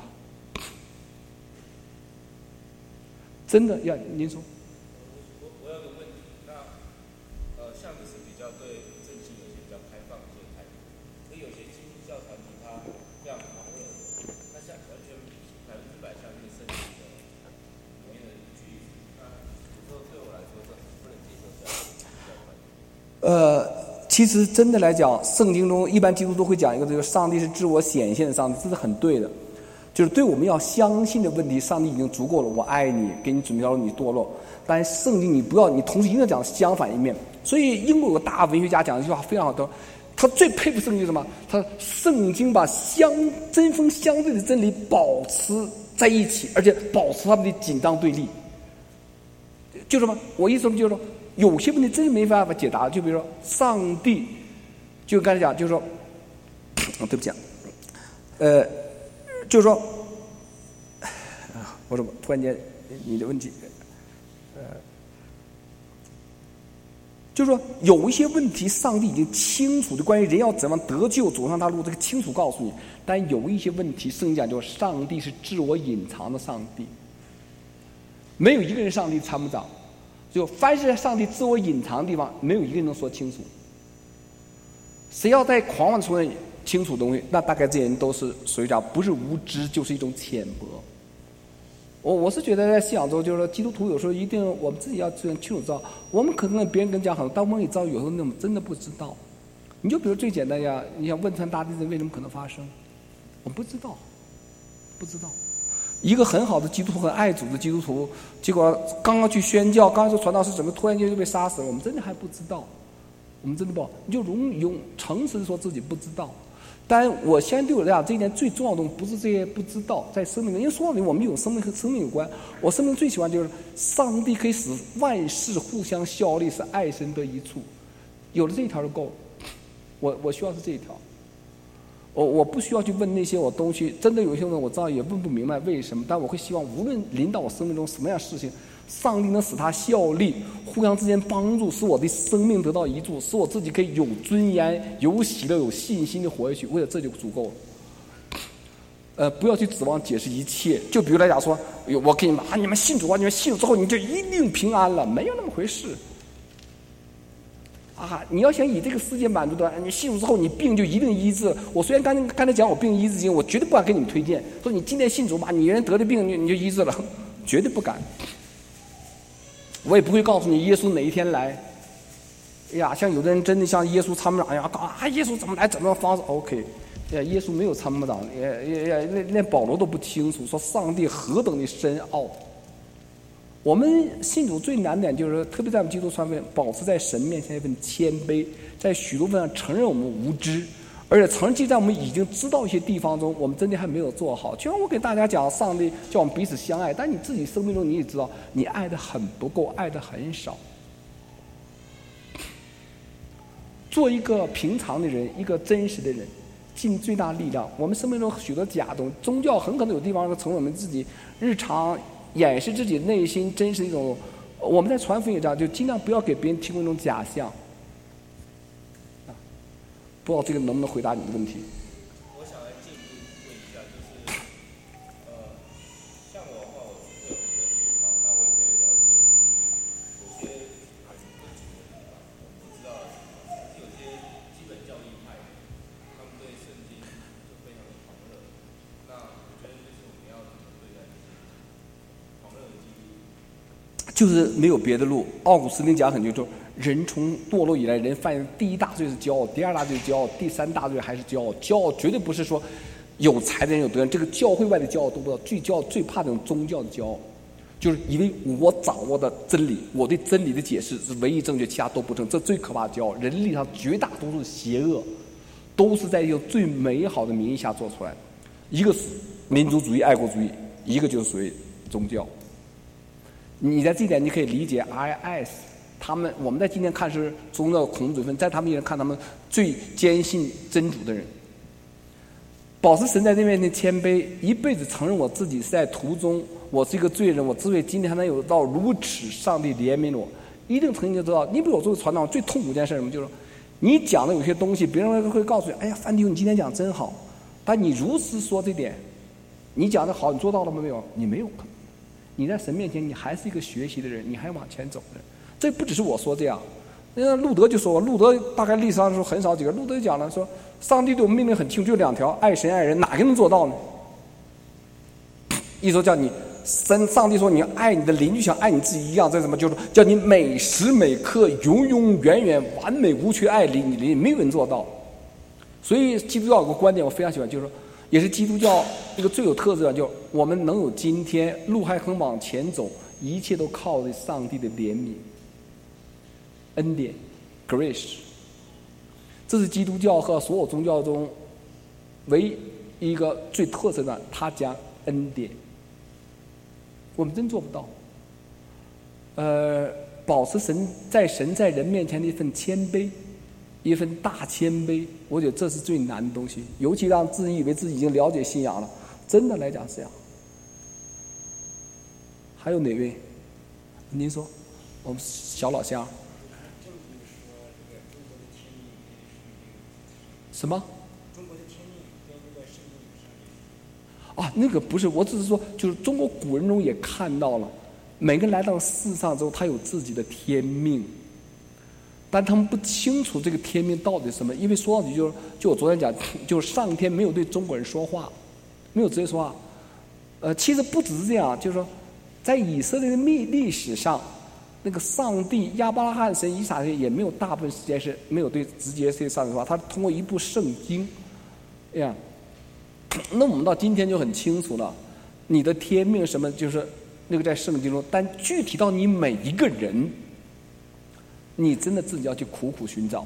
真的呀，您说。 我有个问题，那像你是比较对正信有些比较开放一些态度，所以有些基督教团体它非常狂热，它像完全100%相信圣经的里面的句子，那有时候对我来说是不能接受这样的基督教观点。 其实真的来讲，圣经中一般基督都会讲一个，就是上帝是自我显现的上帝，这是很对的。就是对我们要相信的问题，上帝已经足够了。我爱你，给你准备好你堕落。但是圣经你不要，你同时一定要讲相反一面。所以英国有个大文学家讲一句话非常好，他最佩服圣经是什么？他圣经把针锋相对的真理保持在一起，而且保持他们的紧张对立。就什么？我意思就是说，有些问题真是没办法解答。就比如说，上帝，就刚才讲，就是说，对不起啊，就是说，我怎么突然间你的问题，就是说有一些问题，上帝已经清楚的关于人要怎么得救、走上大路，这个清楚告诉你。但有一些问题，圣经讲就是上帝是自我隐藏的上帝，没有一个人上帝参不长。就凡是上帝自我隐藏的地方，没有一个人能说清楚。谁要在狂妄说清楚东西，那大概这些人都是属于讲不是无知，就是一种浅薄。我是觉得在信仰中，就是说基督徒有时候一定我们自己要清楚知道，我们可能跟别人跟讲很多，但我们也知道有时候那么真的不知道。你就比如最简单呀，你想汶川大地震为什么可能发生，我不知道。一个很好的基督徒、很爱主的基督徒，结果刚刚去宣教，刚刚说传道士怎么突然间就被杀死了，我们真的还不知道。我们真的不好，你就用诚实的说自己不知道。但我现在对我来讲，这一点最重要的东西不是这些不知道，在生命中，因为说到底我们有生命和生命有关。我生命最喜欢就是上帝可以使万事互相效力，使爱神得益处。有了这一条就够了。我需要是这一条。我不需要去问那些我东西，真的有些东西我知道也问不明白为什么，但我会希望无论临到我生命中什么样的事情，上帝能使它效力，互相之间帮助，使我的生命得到益处，使我自己可以有尊严、有喜乐、有信心的活下去。为了这就足够了。不要去指望解释一切。就比如来讲说，我给你们你们信主啊，你们信主之后你就一定平安了，没有那么回事。你要想以这个世界满足的，你信主之后你病就一定医治。我虽然刚才讲我病医治经，我绝对不敢给你们推荐，说你今天信主吧，你人得的病你就医治了，绝对不敢。我也不会告诉你耶稣哪一天来。哎呀，像有的人真的像耶稣参谋长一样，耶稣怎么来，怎么方式 OK。耶稣没有参谋长，连保罗都不清楚，说上帝何等的深奥。我们信主最难点就是，特别在我们基督传福音，保持在神面前一份谦卑，在许多问上承认我们无知，而且承认即在我们已经知道一些地方中，我们真的还没有做好。就像我给大家讲，上帝叫我们彼此相爱，但你自己生命中你也知道，你爱的很不够，爱的很少。做一个平常的人，一个真实的人，尽最大力量。我们生命中许多假东西，宗教很可能有地方是从我们自己日常掩饰自己内心真实一种。我们在传福音上就尽量不要给别人提供一种假象。不知道这个能不能回答你的问题？ 我想来进一步问一下，就是像我的话，我是会有很多思考， 就是没有别的路。奥古斯丁讲很清楚，人从堕落以来，人犯第一大罪是骄傲，第二大罪是骄傲，第三大罪还是骄傲。骄傲绝对不是说有才的人有德人，这个教会外的骄傲都不知道。最骄傲、最怕这种宗教的骄傲，就是以为我掌握的真理，我对真理的解释是唯一正确，其他都不正。这最可怕的骄傲。人类上绝大多数的邪恶，都是在一个最美好的名义下做出来的。一个是民族主义、爱国主义，一个就是属于宗教。你在这点你可以理解 IS， 我们在今天看是宗教恐怖主义分，在他们眼里看他们最坚信真主的人。保持神在这面前谦卑，一辈子承认我自己是在途中，我是一个罪人，我之所以今天还能有到如此，上帝怜悯我，一定曾经就知道。你比如我作为传道，最痛苦一件事什么，就是你讲的有些东西，别人会告诉你，哎呀，范弟兄，你今天讲真好。但你如实说这点，你讲的好，你做到了吗？没有，你没有。你在神面前，你还是一个学习的人，你还往前走的人。这不只是我说这样，那路德就说过，路德大概历史上说很少几个，路德就讲了说，上帝对我们命令很清楚，就2条：爱神爱人，哪个能做到呢？一说叫你上帝说你爱你的邻居像爱你自己一样，这什么就是叫你每时每刻永永远远完美无缺爱你邻居，没有人做到。所以基督教有个观点我非常喜欢，就是说也是基督教一个最有特色的，就是我们能有今天，路还很往前走，一切都靠着上帝的怜悯、恩典 （grace）。这是基督教和所有宗教中唯一一个最特色的，他讲恩典。我们真做不到。保持神在人面前的一份谦卑，一份大谦卑，我觉得这是最难的东西。尤其让自己以为自己已经了解信仰了，真的来讲是这样。还有哪位？您说，我们小老乡。什么？中国的天命跟这个圣经上。啊，那个不是，我只是说，就是中国古人中也看到了，每个人来到世上之后，他有自己的天命，但他们不清楚这个天命到底是什么。因为说到底，就我昨天讲，就是上天没有对中国人说话，没有直接说话。其实不只是这样，就是说，在以色列的历史上，那个上帝亚伯拉罕神、以撒神也没有大部分时间是没有对直接对上帝说话，他通过一部圣经，呀。那我们到今天就很清楚了，你的天命什么，就是那个在圣经中，但具体到你每一个人，你真的自己要去苦苦寻找。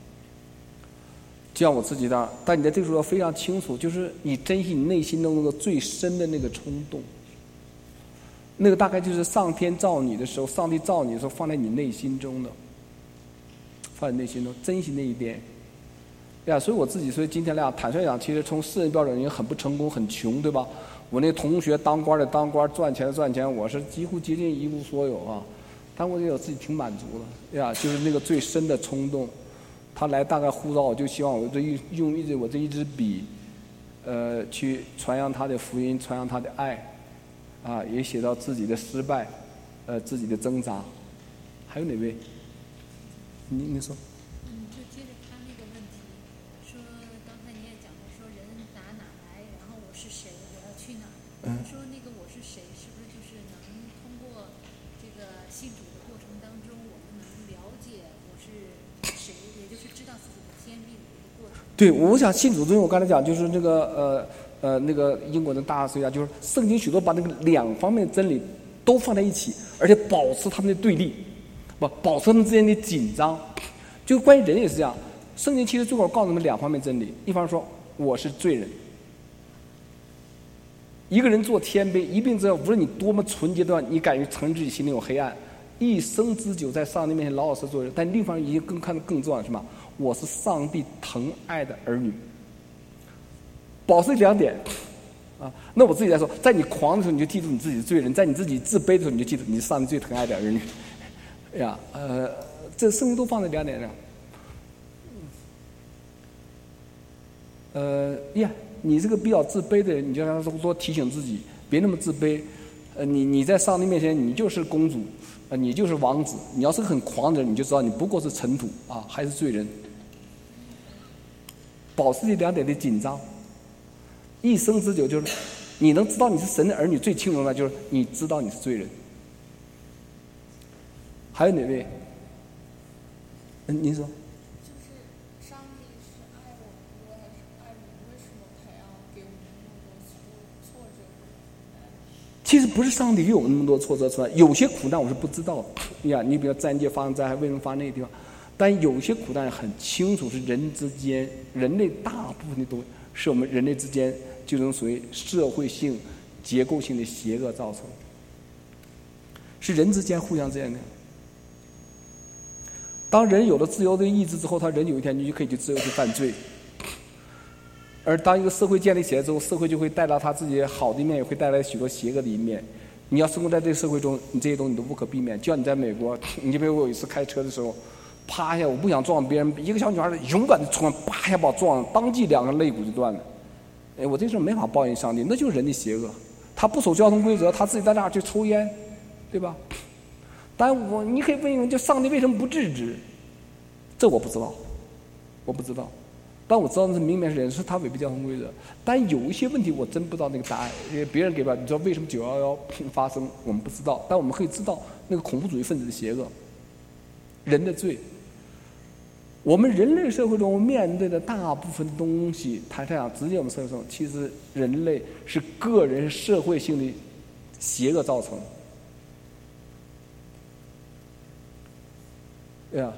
就像我自己的，但你在这个时候非常清楚，就是你珍惜你内心中那个最深的那个冲动，那个大概就是上天造你的时候，上帝造你的时候放在你内心中的，放在内心中，珍惜那一点。呀，所以我自己，所以今天来讲，坦率讲，其实从世人标准已经很不成功，很穷，对吧？我那同学当官的当官，赚钱的赚钱，我是几乎接近一无所有啊。但我觉得我自己挺满足的，呀，就是那个最深的冲动。他来大概呼召我，就希望我用我这一支笔，去传扬他的福音，传扬他的爱，啊，也写到自己的失败，自己的挣扎。还有哪位？你说。 就接着他那个问题，说刚才你也讲了，说人哪来，然后我是谁，我要去哪儿？说那个我是谁，是不是就是能通过这个信主的过程当中，我们能了解我是谁，也就是知道自己的天命的一个过程？ 对，我想信主中，我刚才讲就是那个那个英国的大学家，就是圣经许多把那个两方面的真理都放在一起，而且保持他们的对立，保持他们之间的紧张。就关于人也是这样，圣经其实最后告诉我们两方面真理，一方面说我是罪人，一个人做谦卑，一并知道无论你多么纯洁的话，你敢于承认自己心里有黑暗，一生之久在上帝面前老老实实做人。但另一方面，一个看得更重要的是什么？我是上帝疼爱的儿女。保持两点啊，那我自己来说，在你狂的时候，你就记住你自己的罪人；在你自己自卑的时候，你就记住你是上帝最疼爱的儿女。呀，这圣经都放在两点上。你这个比较自卑的人，你就让他多提醒自己，别那么自卑。你在上帝面前，你就是公主，你就是王子。你要是个很狂的人，你就知道你不过是尘土啊，还是罪人。保持这两点的紧张，一生之久就是，你能知道你是神的儿女最清楚的，就是你知道你是罪人。 还有哪位？您说。 就是上帝是爱我们多还是爱我们？为什么他要给我们那么多挫折和苦难？ 其实不是上帝给我们那么多挫折出来，有些苦难我是不知道的呀。你比如自然界发生灾害，为什么发生那个地方？但有些苦难很清楚是人之间，人类大部分的东西是我们人类之间这种所谓社会性、结构性的邪恶造成，是人之间互相这样的。当人有了自由的意志之后，他人有一天你就可以去自由去犯罪。而当一个社会建立起来之后，社会就会带来他自己好的一面，也会带来许多邪恶的一面。你要生活在这个社会中，你这些东西都不可避免。就像你在美国，你比如我有一次开车的时候，啪一下，我不想撞别人，一个小女孩勇敢的冲，啪一下把我撞了，当即2个肋骨就断了。哎，我这时候没法抱怨上帝，那就是人的邪恶。他不守交通规则，他自己在那儿去抽烟，对吧？但你可以问，就上帝为什么不制止？这我不知道，我不知道。但我知道那是明面是人，是他违背交通规则。但有一些问题我真不知道那个答案，因为别人给吧，你知道为什么911发生，我们不知道，但我们可以知道那个恐怖主义分子的邪恶，人的罪。我们人类社会中面对的大部分东西，谈这样直接我们社会中，其实人类是个人社会性的邪恶造成。对啊。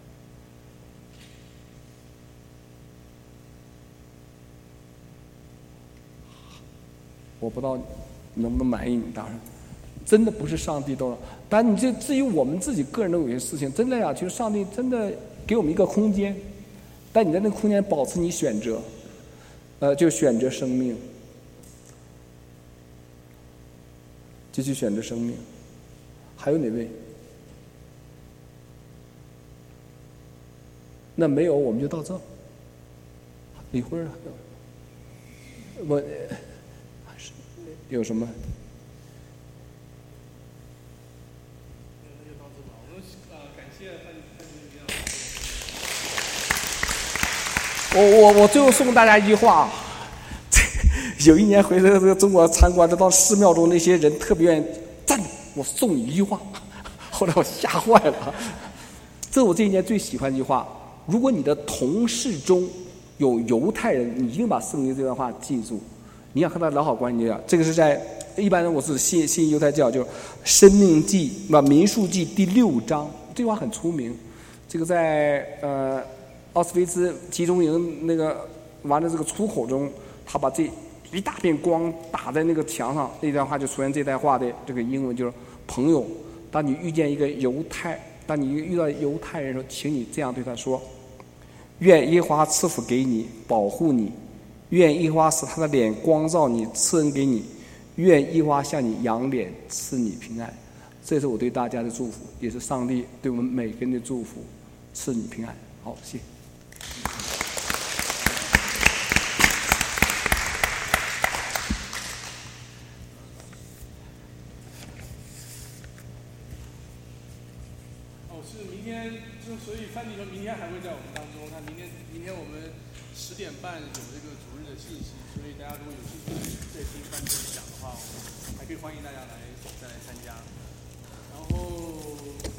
我不知道能不能满意你，当然，真的不是上帝都，但你这至于我们自己个人的有些事情，真的呀，就是上帝真的给我们一个空间，但你在那个空间保持你选择，就选择生命，就去选择生命。还有哪位？那没有，我们就到这。李辉啊，我有什么？ 那就到这吧。我们感谢范主任。我最后送大家一句话。有一年回这个中国参观，到寺庙中那些人特别愿意站，我送你一句话。后来我吓坏了。这是我这一年最喜欢的一句话。如果你的同事中有犹太人，你一定把圣经这段话记住。你要和他老好关系啊！这个是在一般人我是信犹太教，就是《申命记》民数记第6章，这句话很出名。这个在奥斯维兹集中营那个完了这个出口中，他把这一大片光打在那个墙上，那段话就出现这段话的这个英文就是：朋友，当你遇见一个当你遇到犹太人的时候，请你这样对他说：愿耶和华赐福给你，保护你。愿耶和华使他的脸光照你，赐恩给你；愿耶和华向你扬脸，赐你平安。这是我对大家的祝福，也是上帝对我们每个人的祝福，赐你平安。好，谢谢。 是明天，所以范弟兄明天还会在我们当中。那明天我们10点半有这个主日的信息，所以大家如果有兴趣再听范弟兄讲的话，还可以欢迎大家再来参加。然后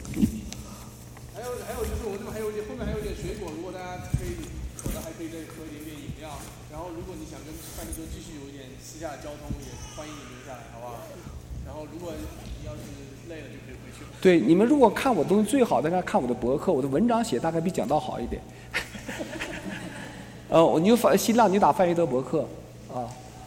还有就是我们这边后面还有一点水果，如果大家可以渴的还可以再喝一点饮料。然后如果你想跟范弟兄继续有一点私下的交通，也欢迎你留下来，好不好？然后如果你要是累了就可以回去。 对，你们如果看我东西最好，大家看我的博客，我的文章写大概比讲道好一点。你就新浪你打范一德博客啊。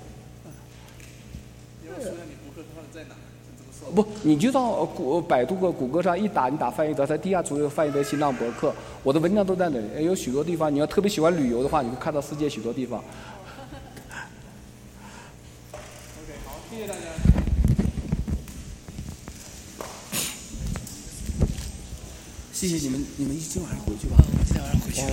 你要说一下你博客到底在哪？怎么搜？ 不，你就到百度和谷歌上一打，你打范一德，它地下出有范一德新浪博客，我的文章都在那里，有许多地方。你要特别喜欢旅游的话，你会看到世界许多地方。 OK， 好，谢谢大家。 谢谢你们，今晚上回去吧。 今天晚上回去。